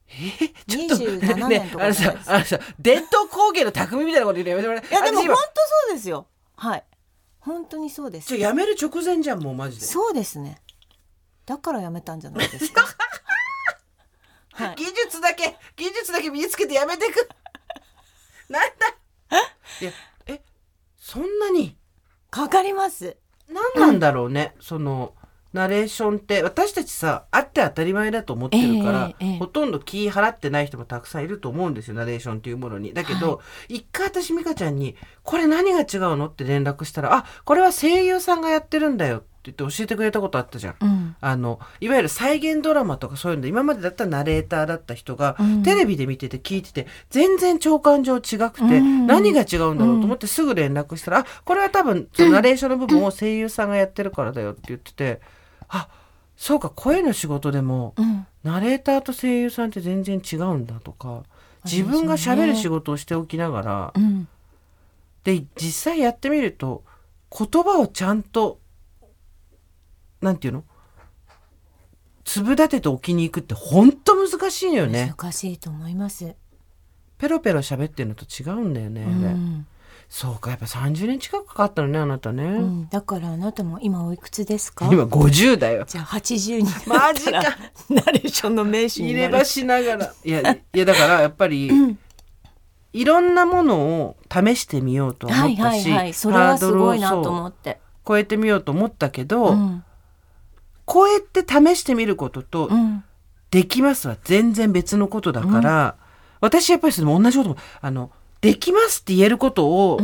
ちょっと 27年とかじゃないですか。 あのさ伝統工芸の匠みたいなこと言うのやめてもらえ。 いやでも私今本当そうですよ。はい本当にそうです。 やめる直前じゃんもうマジで。 そうですね。だからやめたんじゃないですか。はい、 技術だけ身につけてやめてくなんだいやそんなにかかります。 何なんだろうね、そのナレーションって私たちさあって当たり前だと思ってるから、ほとんど気払ってない人もたくさんいると思うんですよ、ナレーションっていうものに。だけど、一回私美香ちゃんにこれ何が違うのって連絡したら、あこれは声優さんがやってるんだよって言って教えてくれたことあったじゃん、いわゆる再現ドラマとかそういうので今までだったらナレーターだった人が、テレビで見てて聞いてて全然聴感上違くて、何が違うんだろうと思ってすぐ連絡したら、あこれは多分そのナレーションの部分を声優さんがやってるからだよって言ってて、あそうか声の仕事でも、ナレーターと声優さんって全然違うんだとか、自分が喋る仕事をしておきながら、で実際やってみると言葉をちゃんとなんていうの粒立てて置きに行くって本当難しいよね。 難しいと思います。 ペロペロ喋ってるのと違うんだよね、そうかやっぱ30年近くかかったのねあなたね、 だからあなたも今おいくつですか？ 今50だよ。 じゃあ80になマジったらかナレーションの名手になる。 入れ歯しながらいやだからやっぱり、いろんなものを試してみようと思ったし、 それはすごいなと思って超えてみようと思ったけど、こうやって試してみることと、できますは全然別のことだから、私やっぱりそれも同じこともできますって言えることを、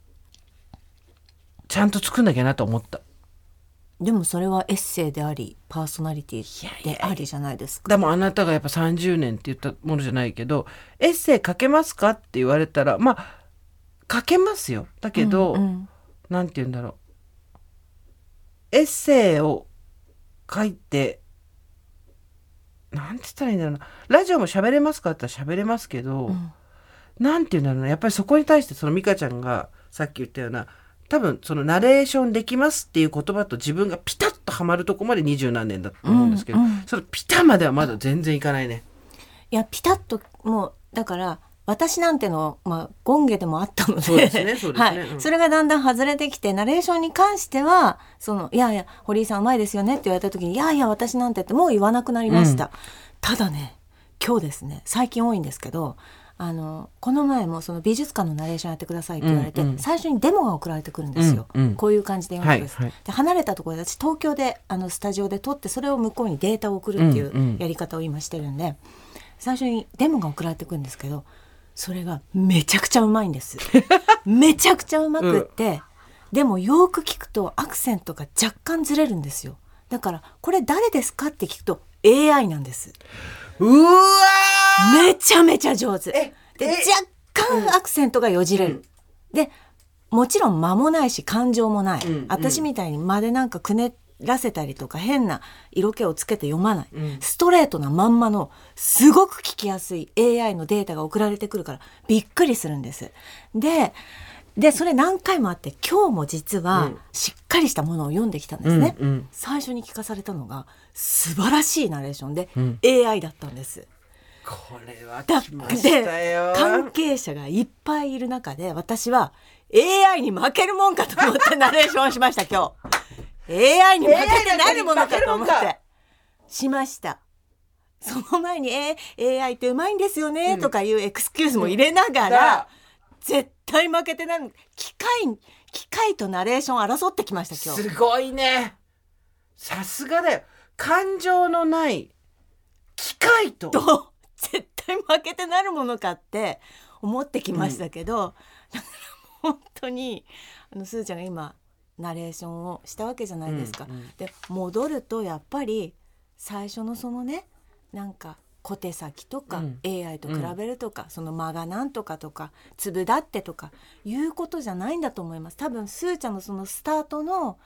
ちゃんと作んなきゃなと思った。 でもそれはエッセイでありパーソナリティでありじゃないですか。 でもあなたがやっぱ30年って言ったものじゃないけど、エッセイ書けますかって言われたらまあ書けますよ。だけど、なんて言うんだろう、エッセイを書いてなんて言ったらいいんだろうな、ラジオも喋れますかって言ったら喋れますけど、なんて言うんだろうな、やっぱりそこに対してその美香ちゃんがさっき言ったような、多分そのナレーションできますっていう言葉と自分がピタッとはまるとこまで20何年だと思うんですけど、そのピタまではまだ全然いかないね。 いやピタッともうだから私なんての、権下でもあったので、 そうですねそれがだんだん外れてきて、ナレーションに関してはいやいや堀井さんうまいですよねって言われた時に、いやいや私なんてってもう言わなくなりました、ただね今日ですね最近多いんですけど、この前もその美術館のナレーションやってくださいって言われて、最初にデモが送られてくるんですよ、こういう感じで読むんです、で離れたところで私東京でスタジオで撮って、それを向こうにデータを送るっていうやり方を今してるんで、最初にデモが送られてくるんですけど、それがめちゃくちゃうまいんですめちゃくちゃうまくって、でもよく聞くとアクセントが若干ずれるんですよ。だからこれ誰ですかって聞くと AI なんです。 うわめちゃめちゃ上手で、若干アクセントがよじれる、でもちろん間もないし感情もない、私みたいに間でなんかくねらせたりとか変な色気をつけて読まない、ストレートなまんまのすごく聞きやすい AI のデータが送られてくるからびっくりするんです。でそれ何回もあって、今日も実はしっかりしたものを読んできたんですね、最初に聞かされたのが素晴らしいナレーションで、AI だったんです。 これは来ましたよ。 関係者がいっぱいいる中で私は AI に負けるもんかと思ってナレーションしました今日AI に負けてなるものかと思ってしました。その前に、AI ってうまいんですよね、とかいうエクスキューズも入れながら、絶対負けてない。機械とナレーション争ってきました今日。 すごいね、さすがだよ。感情のない機械と絶対負けてなるものかって思ってきましたけど、だから本当にすずちゃんが今ナレーションをしたわけじゃないですか、で戻るとやっぱり最初のそのね、なんか小手先とか、AI と比べるとか、その間がなんとかとか粒だってとかいうことじゃないんだと思います。多分すーちゃんのそのスタートの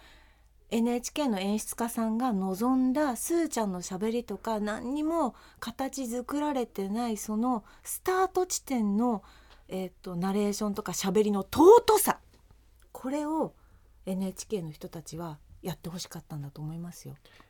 NHK の演出家さんが望んだすーちゃんのしゃべりとか、何にも形作られてないそのスタート地点の、ナレーションとかしゃべりの尊さ、これを NHK の人たちはやってほしかったんだと思いますよ。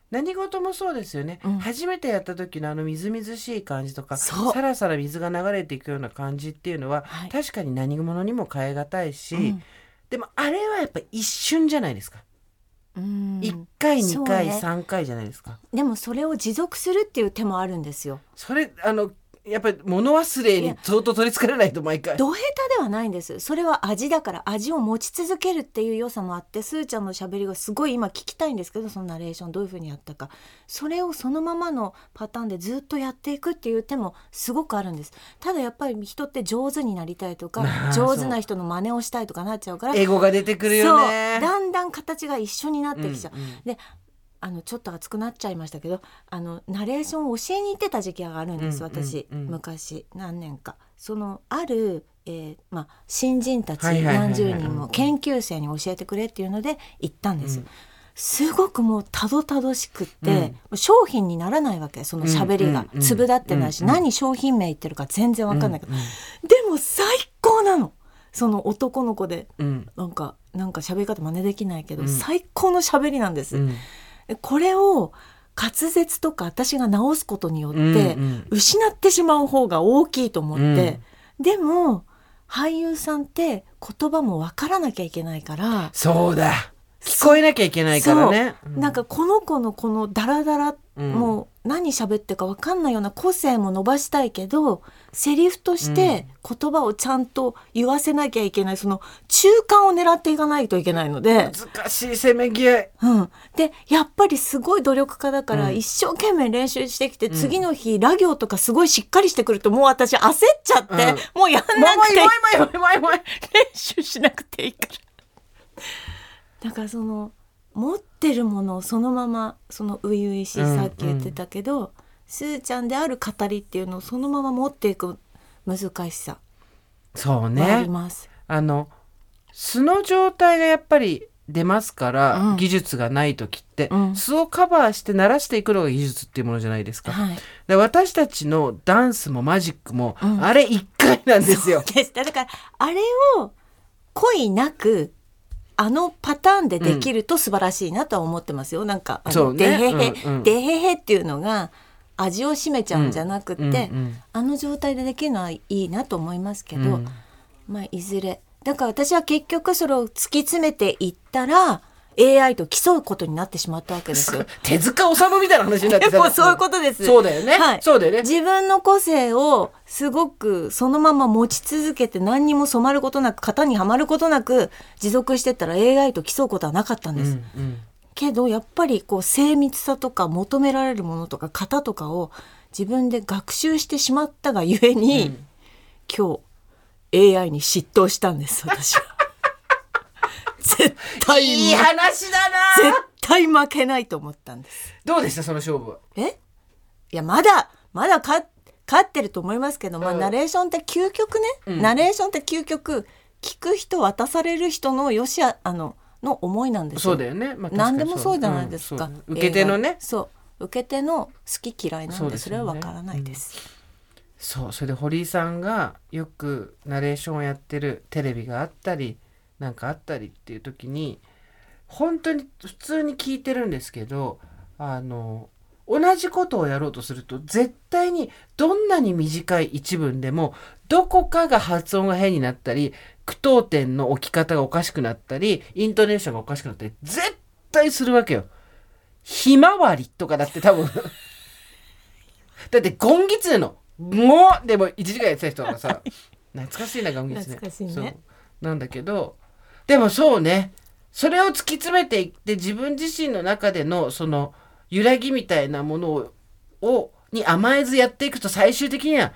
何事もそうですよね、 うん初めてやった時のみずみずしい感じとかそうさらさら水が流れていくような感じっていうのは、 はい確かに何者にも変え難いし、 うんでもあれはやっぱ一瞬じゃないですか、 うん 1回2回、 そうね 3回じゃないですか。 でもそれを持続するっていう手もあるんですよ。 それやっぱり物忘れに相当取りつかれないと毎回。 ど下手ではないんです。それは味だから味を持ち続けるっていう良さもあって、すーちゃんのしゃべりがすごい今聞きたいんですけど、そのナレーションどういう風にやったか、それをそのままのパターンでずっとやっていくっていう手もすごくあるんです。ただやっぱり人って上手になりたいとかあー上手な人の真似をしたいとかなっちゃうから、 英語が出てくるよね。 そうだんだん形が一緒になってきちゃう、 うんうんでちょっと熱くなっちゃいましたけど、ナレーションを教えに行ってた時期があるんです、私、昔何年かある、新人たちはいはいはいはい何十人も研究生に教えてくれっていうので行ったんです、すごくもうたどたどしくって、商品にならないわけ、その喋りが、粒立ってないし、何商品名言ってるか全然わかんないけど、でも最高なの。その男の子で、なんか喋り方真似できないけど、最高の喋りなんです、これを滑舌とか私が直すことによって失ってしまう方が大きいと思って、でも俳優さんって言葉も分からなきゃいけないから、 そうだ、聞こえなきゃいけないからね。 なんかこの子のこのダラダラ、もう何喋ってるか分かんないような個性も伸ばしたいけど、セリフとして言葉をちゃんと言わせなきゃいけない、その中間を狙っていかないといけないので、 難しいせめぎ合い、 でやっぱりすごい努力家だから、一生懸命練習してきて、次の日ラ行とかすごいしっかりしてくると、もう私焦っちゃって、もうやんなくて練習しなくていいからだから持ってるものをそのまま、その初々しい、さっき言ってたけど、すーちゃんである語りっていうのをそのまま持っていく難しさそうはあねります。 素の状態がやっぱり出ますから、技術がない時って、素をカバーして鳴らしていくのが技術っていうものじゃないですか、で私たちのダンスもマジックも、あれ1回なんですよ。 だからあれを恋なくパターンでできると素晴らしいなとは思ってますよ。なんかそうね、 でへへ、でへへっていうのが味を占めちゃうんじゃなくって、状態でできるのはいいなと思いますけど、いずれだから私は結局それを突き詰めていったら AI と競うことになってしまったわけですよ。 手塚治虫みたいな話になってた。 もうそういうことです。 そうだよね、そうだよね。 自分の個性をすごくそのまま持ち続けて、何にも染まることなく、型にはまることなく持続してったら AI と競うことはなかったんです、けどやっぱり精密さとか求められるものとか型とかを自分で学習してしまったがゆえに、今日 AI に嫉妬したんです私は絶対いい話だな。 絶対負けないと思ったんです。 どうでしたその勝負は。 いやまだ勝ってると思いますけど、ナレーションって究極ね、ナレーションって究極聞く人渡される人のの思いなんですよ。 そうだよね、 何でもそうじゃないですか、 受け手のね、 受け手の好き嫌いなんで、それは分からないです。 それで堀井さんがよくナレーションをやってるテレビがあったりなんかあったりっていう時に本当に普通に聞いてるんですけど、同じことをやろうとすると絶対にどんなに短い一文でもどこかが発音が変になったり、句読点の置き方がおかしくなったり、イントネーションがおかしくなったり絶対するわけよ。ひまわりとかだって多分だってゴンギツネのもうでも1時間やってた人がさ懐かしいなゴンギツネ、 懐かしいね。 そうなんだけど、でもそうね、それを突き詰めていって自分自身の中でのその揺らぎみたいなものに甘えずやっていくと最終的には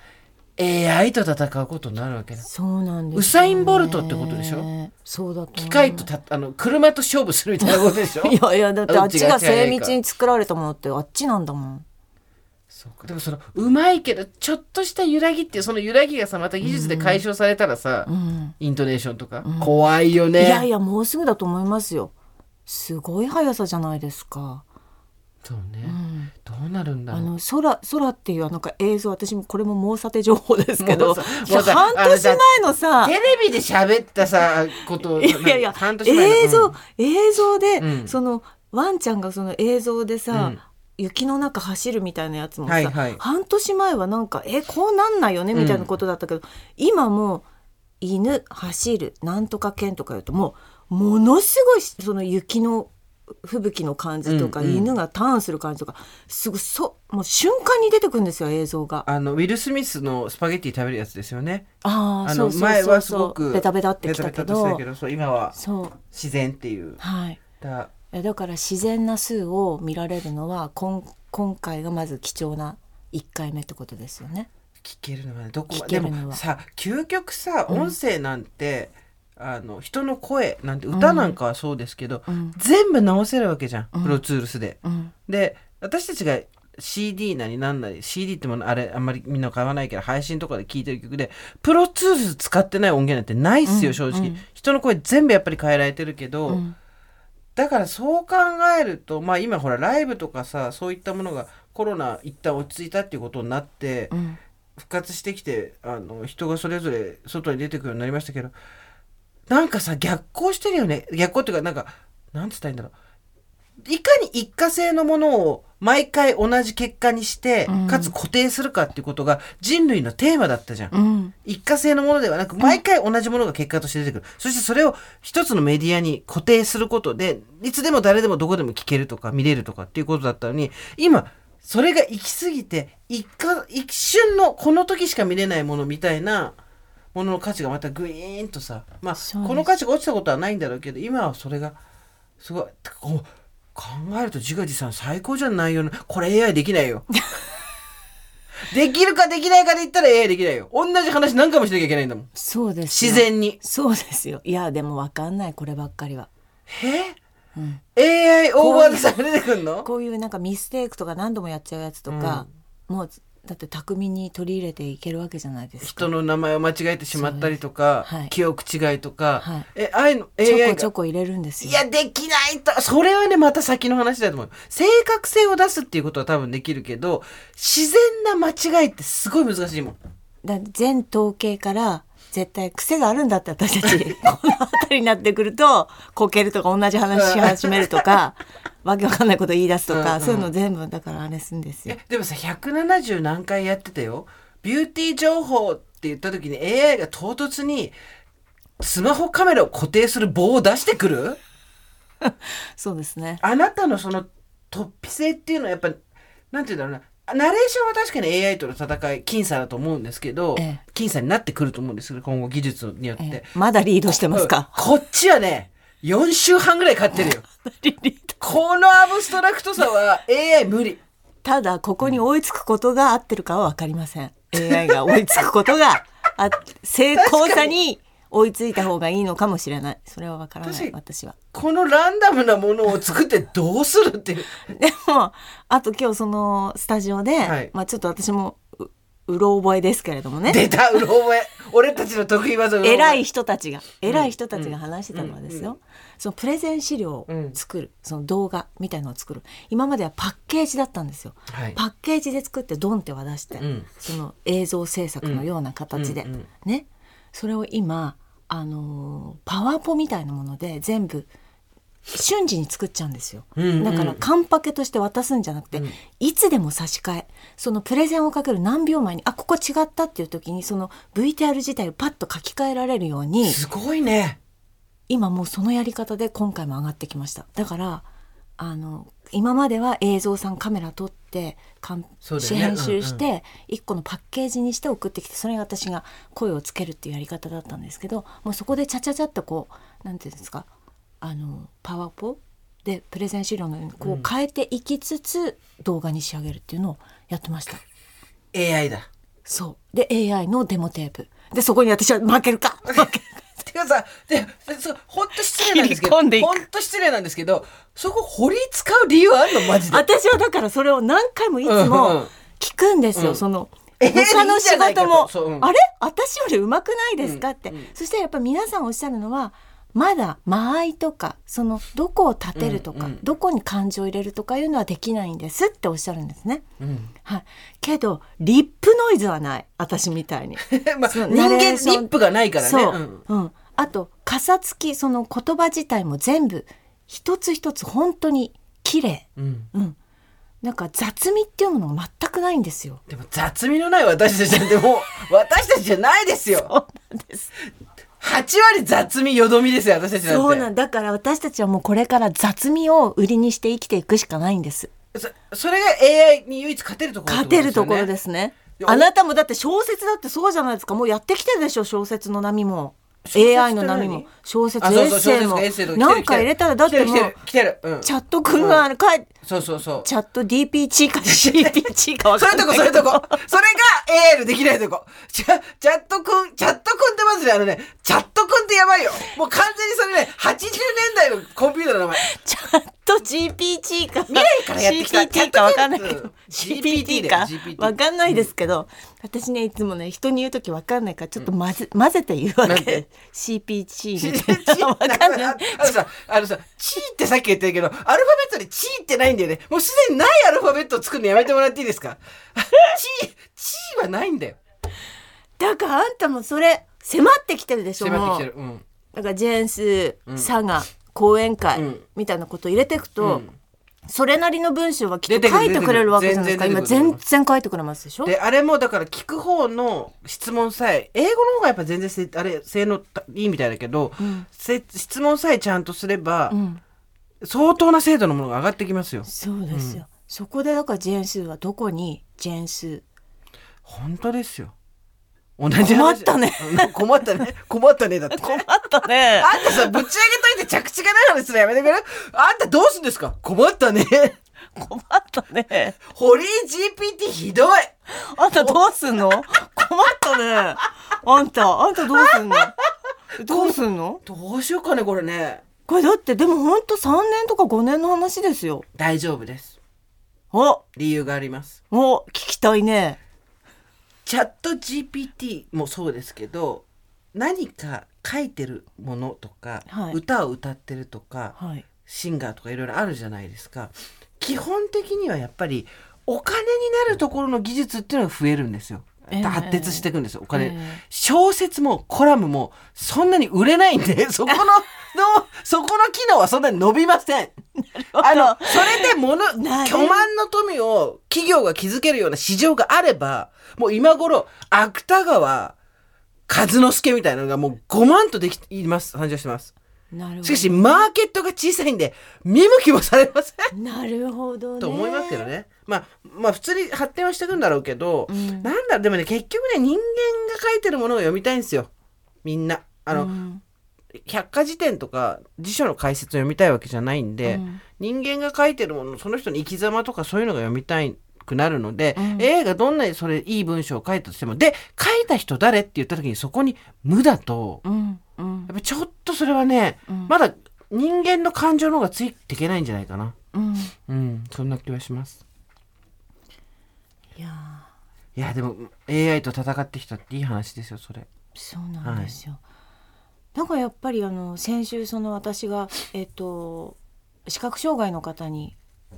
AI と戦うことになるわけだ。 そうなんですよね。 ウサイン・ボルトってことでしょ。 そうだと思う。 機械と車と勝負するみたいなことでしょいやだってあっちが精密に作られたものってあっちなんだもん。 そうか。でもうまいけどちょっとした揺らぎっていうその揺らぎがさまた技術で解消されたらさ、イントネーションとか、怖いよね。 いやもうすぐだと思いますよ。すごい速さじゃないですか。 そうね、どうなるんだろう。 空っていう映像、私もこれも猛査定情報ですけど、半年前のさテレビで喋ったさことをいや半年前の映像で、 ワンちゃんがその映像でさ、 うん雪の中走るみたいなやつもさ、 はいはい、 半年前はなんかこうなんないよねみたいなことだったけど、今もう犬走るなんとか犬とか言うとものすごいその雪の吹雪の感じとか、犬がターンする感じとかすぐもう瞬間に出てくるんですよ映像が。 ウィル・スミスのスパゲッティ食べるやつですよね。 そう前はすごくベタベタってきたけど、 そう今は自然っていう。 はい、だから自然な数を見られるのは今回がまず貴重な1回目ってことですよね。 聞けるのはね、どこまででもさ、究極さ、音声なんて、人の声なんて歌なんかはそうですけど、全部直せるわけじゃん、プロツールスで、で私たちが CD なりなんなり CD ってものあれあんまりみんな買わないけど配信とかで聴いてる曲でプロツールス使ってない音源なんてないっすよ、正直、人の声全部やっぱり変えられてるけど、だからそう考えると、まあ今ほらライブとかさそういったものがコロナ一旦落ち着いたっていうことになって、復活してきて人がそれぞれ外に出てくるようになりましたけど、なんかさ逆行してるよね。逆行っていうかなんかなんつったらいいんだろう、いかに一過性のものを毎回同じ結果にして、かつ固定するかっていうことが人類のテーマだったじゃん、一過性のものではなく毎回同じものが結果として出てくる、そしてそれを一つのメディアに固定することでいつでも誰でもどこでも聞けるとか見れるとかっていうことだったのに、今それが行き過ぎて一瞬のこの時しか見れないものみたいなものの価値がまたグイーンとさ、まあこの価値が落ちたことはないんだろうけど、今はそれがすごい考えると自画自賛最高じゃないよな。これ AI できないよできるかできないかで言ったら AI できないよ。同じ話何回もしなきゃいけないんだもん。 そうです自然に。 そうですよ。いやでも分かんないこればっかりは。 AI オーバーでさ出てくんの？ こういうなんかミステイクとか何度もやっちゃうやつとか、もうだって巧みに取り入れていけるわけじゃないですか。 人の名前を間違えてしまったりとか、記憶違いとか、ああいうの AI がちょこ入れるんですよ。 いやできないと、それはねまた先の話だと思う。正確性を出すっていうことは多分できるけど、自然な間違いってすごい難しいもん。 全統計から絶対癖があるんだって私たちこの辺りになってくるとこけるとか同じ話し始めるとかわけわかんないこと言い出すとか、そういうの全部だからあれすんですよ。 でもさ170何回やってたよ。ビューティー情報って言った時に AI が唐突にスマホカメラを固定する棒を出してくるそうですね。 あなたのその突飛性っていうのはやっぱなんて言うんだろうな、ナレーションは確かに AI との戦い僅差だと思うんですけど、僅差になってくると思うんですけど今後技術によって、 まだリードしてますか？ こっちはね4週半ぐらい勝ってるよこのアブストラクトさは AI 無理。 ただここに追いつくことが合ってるかは分かりません、AI が追いつくことが成功さに追いついた方がいいのかもしれない。それは分からない。私はこのランダムなものを作ってどうするっていうでもあと今日そのスタジオで、ちょっと私もうろ覚えですけれどもね。 出たうろ覚え俺たちの得意技。 偉い人たちが話してたのはですよ、そのプレゼン資料を作る、その動画みたいのを作る。今まではパッケージだったんですよ、パッケージで作ってドンって渡して、その映像制作のような形で、ね、それを今パワポみたいなもので全部瞬時に作っちゃうんですよ、だからカンパケとして渡すんじゃなくて、いつでも差し替え、そのプレゼンをかける何秒前にここ違ったっていう時にその VTR 自体をパッと書き換えられるように。 すごいね。 今もうそのやり方で今回も上がってきました。だから今までは映像さんカメラ撮って編集して1個のパッケージにして送ってきて、それが私が声をつけるっていうやり方だったんですけど、もうそこでチャチャチャっとこうなんていうんですか、パワポでプレゼン資料のようにこう変えていきつつ動画に仕上げるっていうのをやってました。 AI だ。 そうで AI のデモテープで、そこに私は負けるかてかさ、ほんと失礼なんですけど、そこ掘り使う理由あるのマジで。 私はだからそれを何回もいつも聞くんですよ、その他の仕事も、あれ私より上手くないですかって、そしたらやっぱり皆さんおっしゃるのはまだ間合いとかそのどこを立てるとか、どこに感情を入れるとかいうのはできないんですっておっしゃるんですね、けどリップノイズはない私みたいに人間リップがないからね。 あとかさつき、その言葉自体も全部一つ一つ本当に綺麗、なんか雑味っていうものが全くないんですよ。 でも雑味のない私たちなんてもう私たちじゃないですよ。 そうなんです。 8割雑味よどみですよ私たちなんて。 そうなんだから私たちはもうこれから雑味を売りにして生きていくしかないんです。 それが AI に唯一勝てるところ、 勝てるところですね。あなたもだって小説だってそうじゃないですか。もうやってきてるでしょ、小説の波も AI の波も小説エッセイもなんか入れたらだってもうチャットくんがチャット DPT か CPT か分かんないけどそれが AI のできないとこ。チャットくんってまずねチャットくんってやばいよ。もう完全にそれね80年代のコンピューターの名前。 チャット GPT か未来からやってきた CPT か分かんないけど GPT か分かんないですけど、私ねいつもね人に言うとき分かんないからちょっと混ぜて言うわけ。CPT みたいな分かんない。 あのさチーってさっき言ってるけどアルファベットでチーってないんだよね。もうすでにないアルファベットを作るのやめてもらっていいですか。チーはないんだよ。 だからあんたもそれ迫ってきてるでしょ。 迫ってきてる、 だからジェーンス、佐賀講演会みたいなことを入れていくと、それなりの文章はきっと書いてくれるわけじゃないですか。今全然書いてくれますでしょ。 であれもだから聞く方の質問さえ英語の方がやっぱ全然性能いいみたいだけど、質問さえちゃんとすれば、相当な精度のものが上がってきますよ。 そうですよ、そこでだからジェーンスはどこにジェーンス本当ですよ。同じ困ったね困ったねだって困ったね。 あんたさぶち上げといて着地がない話するのやめてくれる。あんたどうすんですか。困ったね困ったね。 ホリー GPT ひどい。 あんたどうすんの。困ったね。あんたどうすんのどうしようかねこれね。これだってでもほんと3年とか5年の話ですよ。 大丈夫です。理由があります。 聞きたいね。 チャット GPT もそうですけど何か書いてるものとか、歌を歌ってるとか、シンガーとかいろいろあるじゃないですか。基本的にはやっぱりお金になるところの技術っていうのが増えるんですよ。発達していくんですよお金、小説もコラムもそんなに売れないんでそこの機能はそんなに伸びません。それで巨万の富を企業が築けるような市場があればもう今頃芥川和之助みたいなのがもう5万と誕生してます。しかしマーケットが小さいんで見向きもされません。 なるほどねと思いますけどね。まあ普通に発展はしていくんだろうけど、でもね結局ね人間が書いてるものを読みたいんですよみんな。百科事典とか辞書の解説を読みたいわけじゃないんで、人間が書いてるものその人の生き様とかそういうのが読みたいくなるので、AI がどんなにそれいい文章を書いたとしてもで書いた人誰って言った時にそこに無だと、やっぱちょっとそれはね、まだ人間の感情の方がついていけないんじゃないかな。そんな気はします。いやでも AI と戦ってきたっていい話ですよそれ。 そうなんですよ、なんかやっぱり先週私が視覚障害の方に、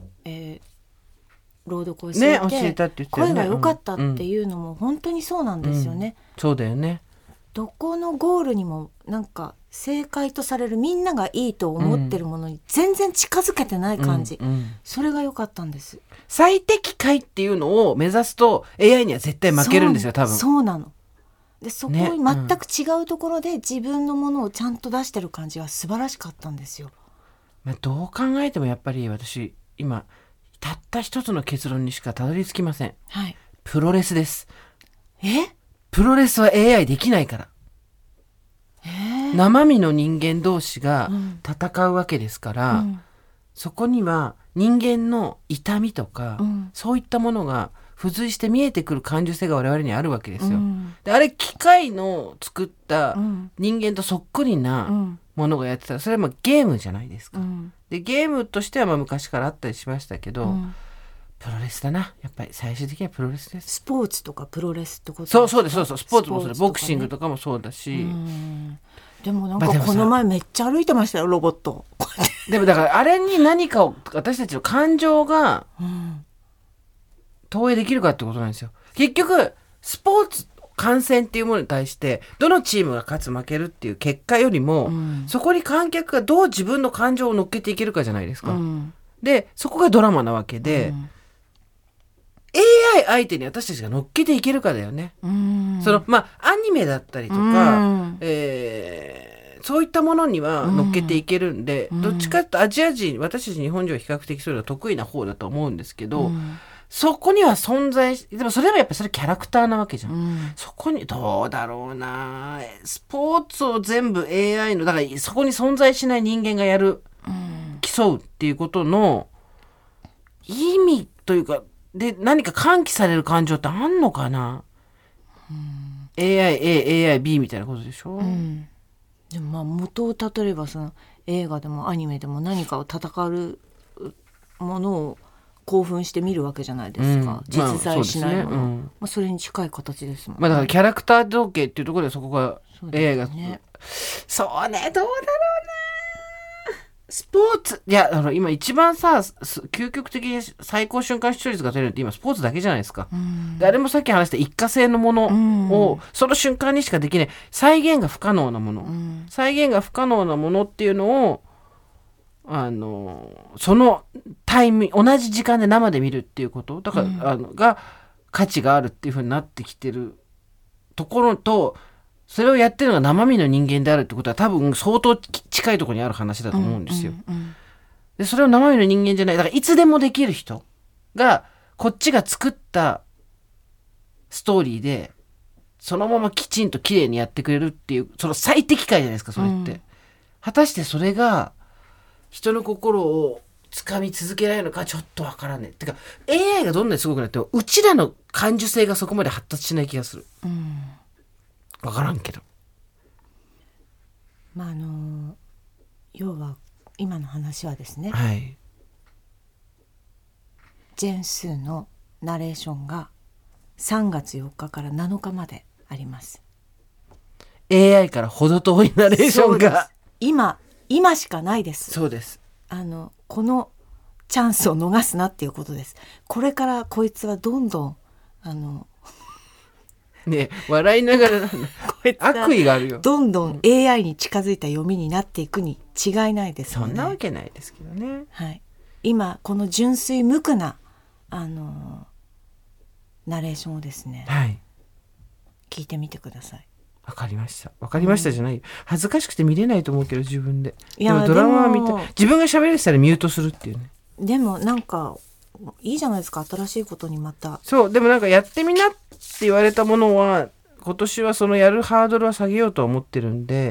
朗読を教えて、声が良かったっていうのも本当にそうなんですよね、 そうだよね。 どこのゴールにもなんか正解とされるみんながいいと思ってるものに全然近づけてない感じ、それが良かったんです。 最適解っていうのを目指すと AI には絶対負けるんですよ多分。 そうなの。でそこに全く違うところで自分のものをちゃんと出してる感じが素晴らしかったんですよ。 どう考えてもやっぱり私今たった一つの結論にしかたどり着きません、プロレスです。プロレスは AI できないから、生身の人間同士が戦うわけですから、そこには人間の痛みとか、そういったものが付随して見えてくる感受性が我々にあるわけですよ、であれ機械の作った人間とそっくりなものがやってたらそれはゲームじゃないですか、でゲームとしては昔からあったりしましたけど、プロレスだなやっぱり最終的にはプロレスです。 スポーツとかプロレスってことですか。 そうですスポーツもそうです、ボクシングとかもそうだし、 でもなんかこの前めっちゃ歩いてましたよロボットでもだからあれに何かを私たちの感情が投影できるかってことなんですよ。結局スポーツ観戦っていうものに対してどのチームが勝つ負けるっていう結果よりも、そこに観客がどう自分の感情を乗っけていけるかじゃないですか、 でそこがドラマなわけで、AI 相手に私たちが乗っけていけるかだよね。そのアニメだったりとか、そういったものには乗っけていけるんで、どっちかというとアジア人、私たち日本人は比較的そういうのは得意な方だと思うんですけど、そこには存在でもそれはやっぱりそれキャラクターなわけじゃん、そこにどうだろうな、スポーツを全部 AI のだからそこに存在しない人間がやる、競うっていうことの意味というかで何か喚起される感情ってあんのかな、AI、AI、B みたいなことでしょ、 でも元をたどればその映画でもアニメでも何かを戦うものを興奮して見るわけじゃないですか、実在しないもの、それに近い形ですもんね。 だからキャラクター造形っていうところでそこが AI がそうね、どうだろうな、スポーツいや今一番さ究極的に最高瞬間視聴率が取れるって今スポーツだけじゃないですか、であれもさっき話した一過性のものを、その瞬間にしかできない再現が不可能なもの、再現が不可能なものっていうのをそのタイム同じ時間で生で見るっていうことだから、が価値があるっていう風になってきてるところと、それをやってるのが生身の人間であるってことは多分相当近いところにある話だと思うんですよ、でそれを生身の人間じゃない、だからいつでもできる人がこっちが作ったストーリーでそのままきちんと綺麗にやってくれるっていうその最適解じゃないですかそれって、果たしてそれが人の心を掴み続けられるのかちょっとわからねえ。てか AI がどんなにすごくなってもうちらの感受性がそこまで発達しない気がする。わからんけど。 要は今の話はですね、 はい、 ジェーン・スーのナレーションが3月4日から7日まであります。 AI から程遠いナレーションが今しかないです。 そうです。 このチャンスを逃すなっていうことです。これからこいつはどんどんね、笑いながら悪意があるよ。 どんどん AI に近づいた読みになっていくに違いないですよね。 そんなわけないですけどね。 はい、今この純粋無垢なナレーションをですね、 はい、 聞いてみてください。 わかりました。わかりましたじゃないよ、恥ずかしくて見れないと思うけど自分で。でもドラマは見て自分が喋れてたらミュートするっていうね。 でもなんかいいじゃないですか、新しいことにまた。 そうでもなんかやってみなって言われたものは今年はそのやるハードルは下げようとは思ってるんで、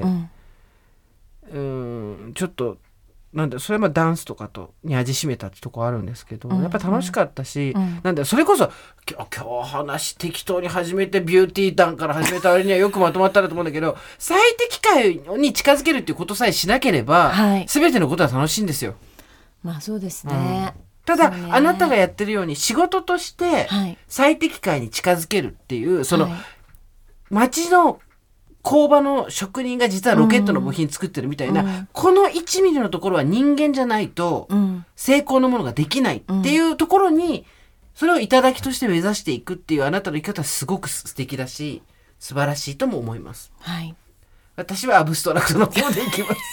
ちょっとなんだそれはダンスとかとに味しめたってとこあるんですけど、やっぱ楽しかったし、なんだそれこそ今日話適当に始めてビューティー団から始めた割にはよくまとまったなと思うんだけど、最適解に近づけるっていうことさえしなければ、全てのことは楽しいんですよ。 まあそうですね、 ただ、あなたがやってるように仕事として最適解に近づけるっていう、その街の工場の職人が実はロケットの部品作ってるみたいな、この1ミリのところは人間じゃないと成功のものができないっていうところに、それを頂きとして目指していくっていうあなたの生き方はすごく素敵だし素晴らしいとも思います。 はい、 私はアブストラクトの方でいきます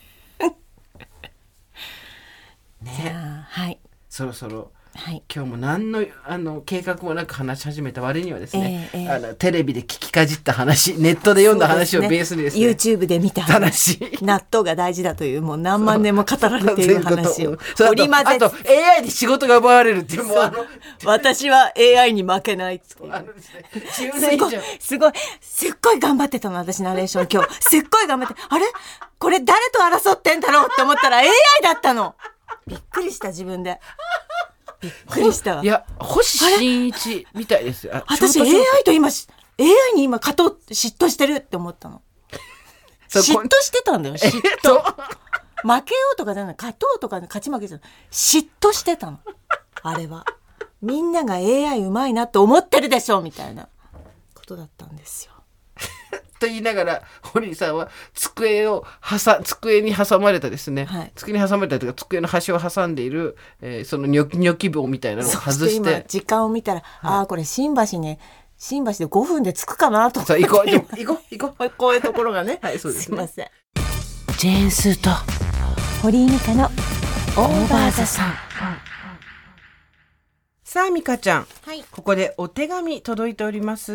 ね、 はい、 そろそろ、今日も何の計画もなく話し始めた割にはですね、テレビで聞きかじった話、ネットで読んだ話をベースにですね、 YouTube で見た話、納豆が大事だというもう何万年も語られている話を織り交ぜて、 あと AI に仕事が奪われるっていうもう私は AI に負けないっていうすごい頑張ってたの私ナレーション今日すっごい頑張ってあれこれ誰と争ってんだろうって思ったら AI だったの。びっくりした自分で。びっくりしたわ。 いや星新一みたいですよ。 私 AI に今嫉妬してるって思ったの。嫉妬してたんだよ。嫉妬負けようとかじゃない、勝とうとか勝ち負けじゃない、嫉妬してたの。あれはみんなが AI うまいなと思ってるでしょみたいなことだったんですよと言いながら堀さんは机に挟まれたですね、机に挟まれたというか机の端を挟んでいる、そのニョキ棒みたいなのを外して、そして今時間を見たら、これ新橋で5分で着くかなと思って、 行こうこういうところがね、 そうですね、 すいません。 ジェーンスーと堀井美香のオーバーザさん。 さあ美香ちゃん、 はい、 ここでお手紙届いております。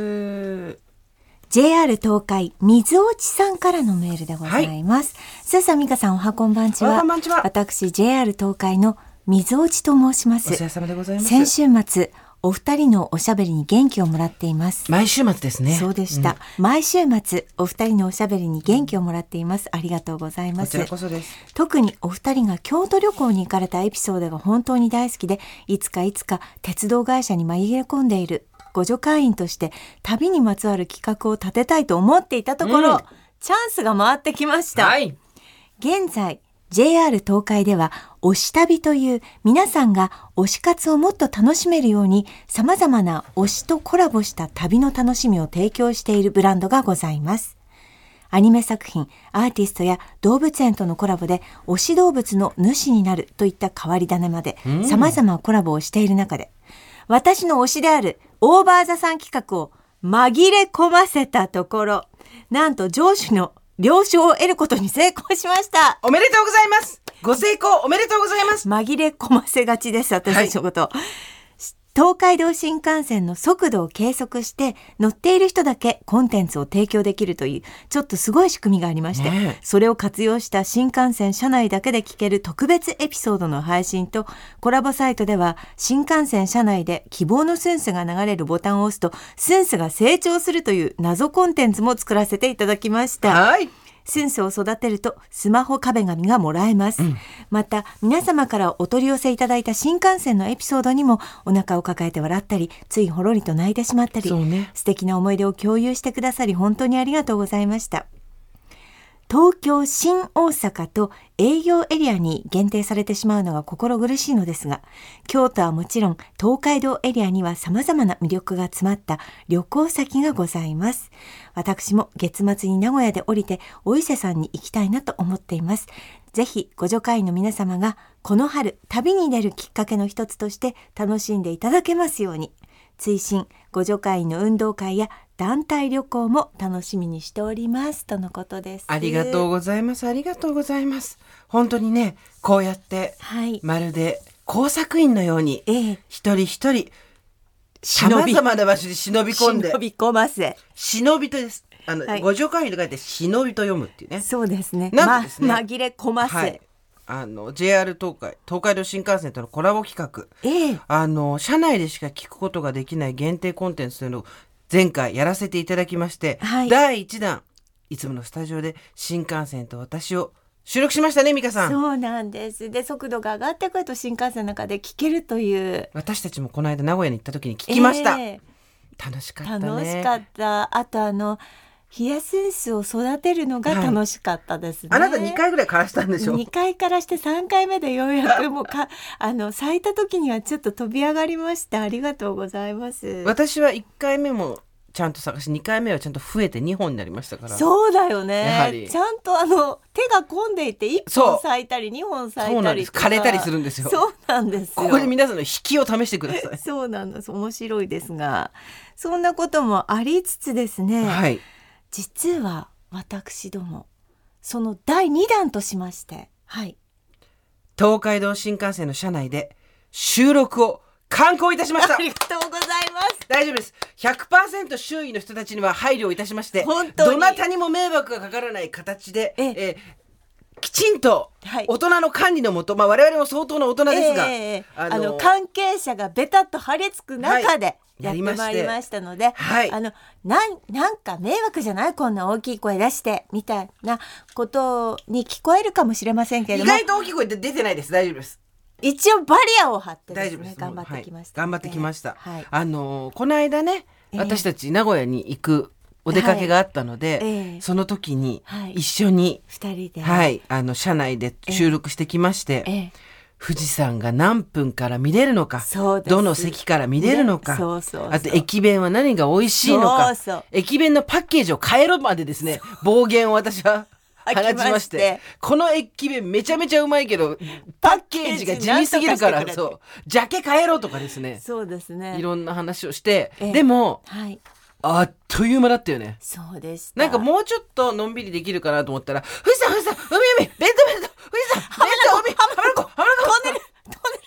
JR 東海水落さんからのメールでございます。スーさん、美香さん、おはこんばんちは。 こんばんちは。 私 JR 東海の水落と申します。 お世話様でございます。 先週末お二人のおしゃべりに元気をもらっています。 毎週末ですね。 そうでした、毎週末お二人のおしゃべりに元気をもらっています。ありがとうございます。 こちらこそです。 特にお二人が京都旅行に行かれたエピソードが本当に大好きで、いつか鉄道会社に紛れ込んでいる互助会員として旅にまつわる企画を立てたいと思っていたところ、チャンスが回ってきました。 はい、 現在JR 東海では推し旅という皆さんが推し活をもっと楽しめるように様々な推しとコラボした旅の楽しみを提供しているブランドがございます。アニメ作品、アーティストや動物園とのコラボで推し動物の主になるといった変わり種まで様々コラボをしている中で、私の推しであるオーバーザさん企画を紛れ込ませたところ、なんと上司の了承を得ることに成功しました。 おめでとうございます。ご成功おめでとうございます。 紛れ込ませがちです、私たちのこと、東海道新幹線の速度を計測して乗っている人だけコンテンツを提供できるというちょっとすごい仕組みがありまして、それを活用した新幹線車内だけで聞ける特別エピソードの配信と、コラボサイトでは新幹線車内で希望のスンスが流れるボタンを押すとスンスが成長するという謎コンテンツも作らせていただきました。 はい、 スンスを育てるとスマホ壁紙がもらえます、また皆様からお取り寄せいただいた新幹線のエピソードにもお腹を抱えて笑ったり、ついほろりと泣いてしまったり、素敵な思い出を共有してくださり本当にありがとうございました。東京、新大阪と営業エリアに限定されてしまうのが心苦しいのですが、京都はもちろん東海道エリアには様々な魅力が詰まった旅行先がございます。私も月末に名古屋で降りてお伊勢さんに行きたいなと思っています。ぜひ互助会員の皆様がこの春旅に出るきっかけの一つとして楽しんでいただけますように。追伸互助会員の運動会や団体旅行も楽しみにしておりますとのことです。 ありがとうございます。ありがとうございます。本当にね、こうやって、まるで工作員のように、一人一人様々な場所に忍び込んで、 忍び込ませ、 忍びとです。互助会員と書いて忍びと読むっていうね。 そうですね。 なんですね、 紛れ込ませ、 JR 東海道新幹線とのコラボ企画、車内でしか聞くことができない限定コンテンツというのを前回やらせていただきまして、第1弾いつものスタジオで新幹線と私を収録しましたね、美香さん。 そうなんです。で、速度が上がってくると新幹線の中で聞けるという。 私たちもこの間名古屋に行った時に聞きました、楽しかったね。 楽しかった。あとヒヤセンスを育てるのが楽しかったですね、 あなた2回ぐらい枯らしたんでしょ。 2回枯らして3回目でようやくもう咲いた時にはちょっと飛び上がりました。ありがとうございます。 私は1回目もちゃんと探し、2回目はちゃんと増えて2本になりましたから。 そうだよね。ちゃんと手が込んでいて1本咲いたり2本咲いたりとか、 枯れたりするんですよ。 そうなんですよ。 ここで皆さんの引きを試してください。 そうなんです。面白いですが、そんなこともありつつですね、実は私どもその第2弾としまして、 東海道新幹線の車内で収録を敢行いたしました。 ありがとうございます。 大丈夫です。 100% 周囲の人たちには配慮をいたしまして、 本当にどなたにも迷惑がかからない形で、きちんと大人の管理のもと、我々も相当な大人ですが、 関係者がベタっと張り付く中でやってまいりましたので、なんか迷惑じゃない、こんな大きい声出してみたいなことに聞こえるかもしれませんけれども、 意外と大きい声で出てないです。大丈夫です。 一応バリアを張ってですね、 大丈夫です。 頑張ってきました、 頑張ってきました。この間ね、私たち名古屋に行くお出かけがあったので、その時に一緒に 2人で、 車内で収録してきまして、富士山が何分から見れるのか、どの席から見れるのか、あと駅弁は何が美味しいのか、駅弁のパッケージを変えろまでですね、暴言を私は放ちまして、この駅弁めちゃめちゃうまいけどパッケージが地味すぎるから、ジャケ変えろとかですね、 そうですね、 いろんな話をして、でも、あっという間だったよね。 そうでした。 なんかもうちょっとのんびりできるかなと思ったら、富士山、海、弁当、富士山、弁当、海、浜名湖、トンネル、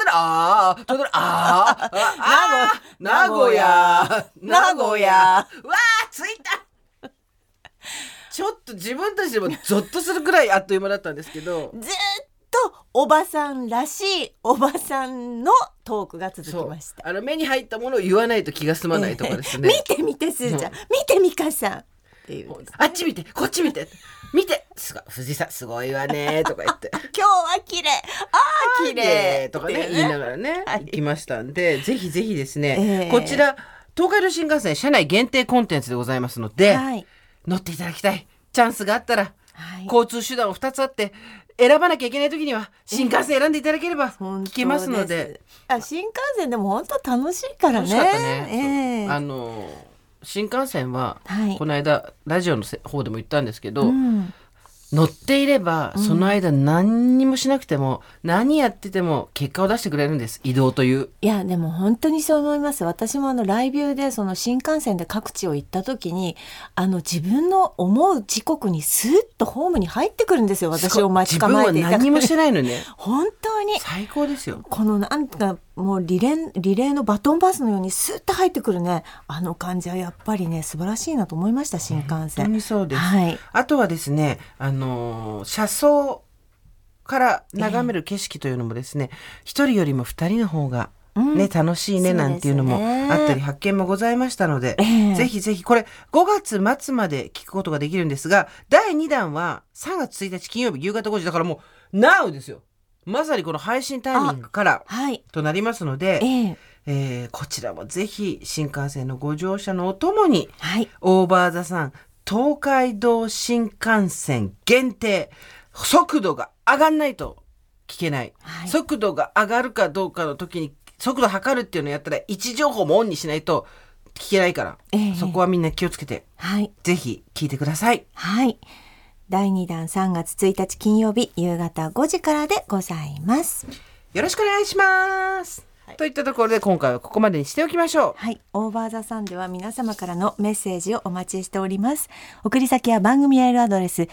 名古屋うわー着いたちょっと自分たちでもゾッとするくらいあっという間だったんですけど、 ずっとおばさんらしいおばさんのトークが続きました。 目に入ったものを言わないと気が済まないところですね。 見て見てすーちゃん、見てみかさんっていう、 あっち見てこっち見て見て、すごい藤井さんすごいわねとか言って今日は綺麗、綺麗とかね言いながらね、 はい、 行きましたんで、ぜひぜひですね、こちら東海道新幹線車内限定コンテンツでございますので、はい、乗っていただきたい。チャンスがあったら、はい、交通手段を2つあって選ばなきゃいけない時には新幹線選んでいただければ聞けますので、 新幹線でも本当楽しいからね。楽しかったね。 新幹線は、この間ラジオの方でも言ったんですけど、乗っていればその間何にもしなくても、何やってても結果を出してくれるんです。移動という。 いやでも本当にそう思います。私もライビューでその新幹線で各地を行った時に自分の思う時刻にスーッとホームに入ってくるんですよ。私を待ち構えていた自分は何もしてないのね本当に最高ですよ。 このなんかもうリレーのバトンパスのようにスーッと入ってくるね、感じはやっぱりね素晴らしいなと思いました。新幹線本当にそうです、あとはですね車窓から眺める景色というのもですね、一人よりも二人の方がね、楽しいねなんていうのもあったり発見もございましたので、ぜひぜひこれ5月末まで聞くことができるんですが、第2弾は3月1日金曜日夕方5時だからもう NOW ですよ。まさにこの配信タイミングからとなりますので、こちらもぜひ新幹線のご乗車のおともに、オーバーザさん東海道新幹線限定、速度が上がんないと聞けない、速度が上がるかどうかの時に速度測るっていうのをやったら位置情報もオンにしないと聞けないから、そこはみんな気をつけて、ぜひ聞いてください。 第2弾3月1日金曜日夕方5時からでございます。 よろしくお願いします。といったところで今回はここまでにしておきましょう。 オーバーザさんでは皆様からのメッセージをお待ちしております。送り先は番組メールアドレス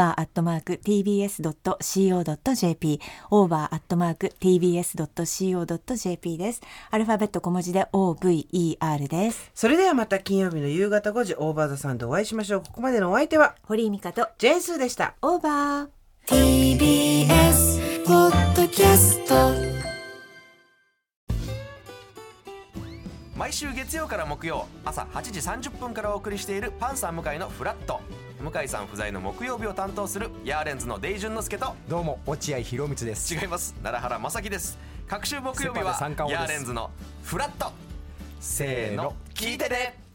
over@tbs.co.jp over@tbs.co.jp です。アルファベット小文字で OVER です。 それではまた金曜日の夕方5時オーバーザさんでお会いしましょう。ここまでのお相手は堀井美香とジェーンスーでした。 オーバー TBS ポッドキャスト、毎週月曜から木曜朝8時30分からお送りしているパンサー向井のフラット。向井さん不在の木曜日を担当するヤーレンズのデイジュンの之介と、 どうも落合博満です。 違います、奈良原正樹です。各週木曜日はヤーレンズのフラット。せーの聞いてね。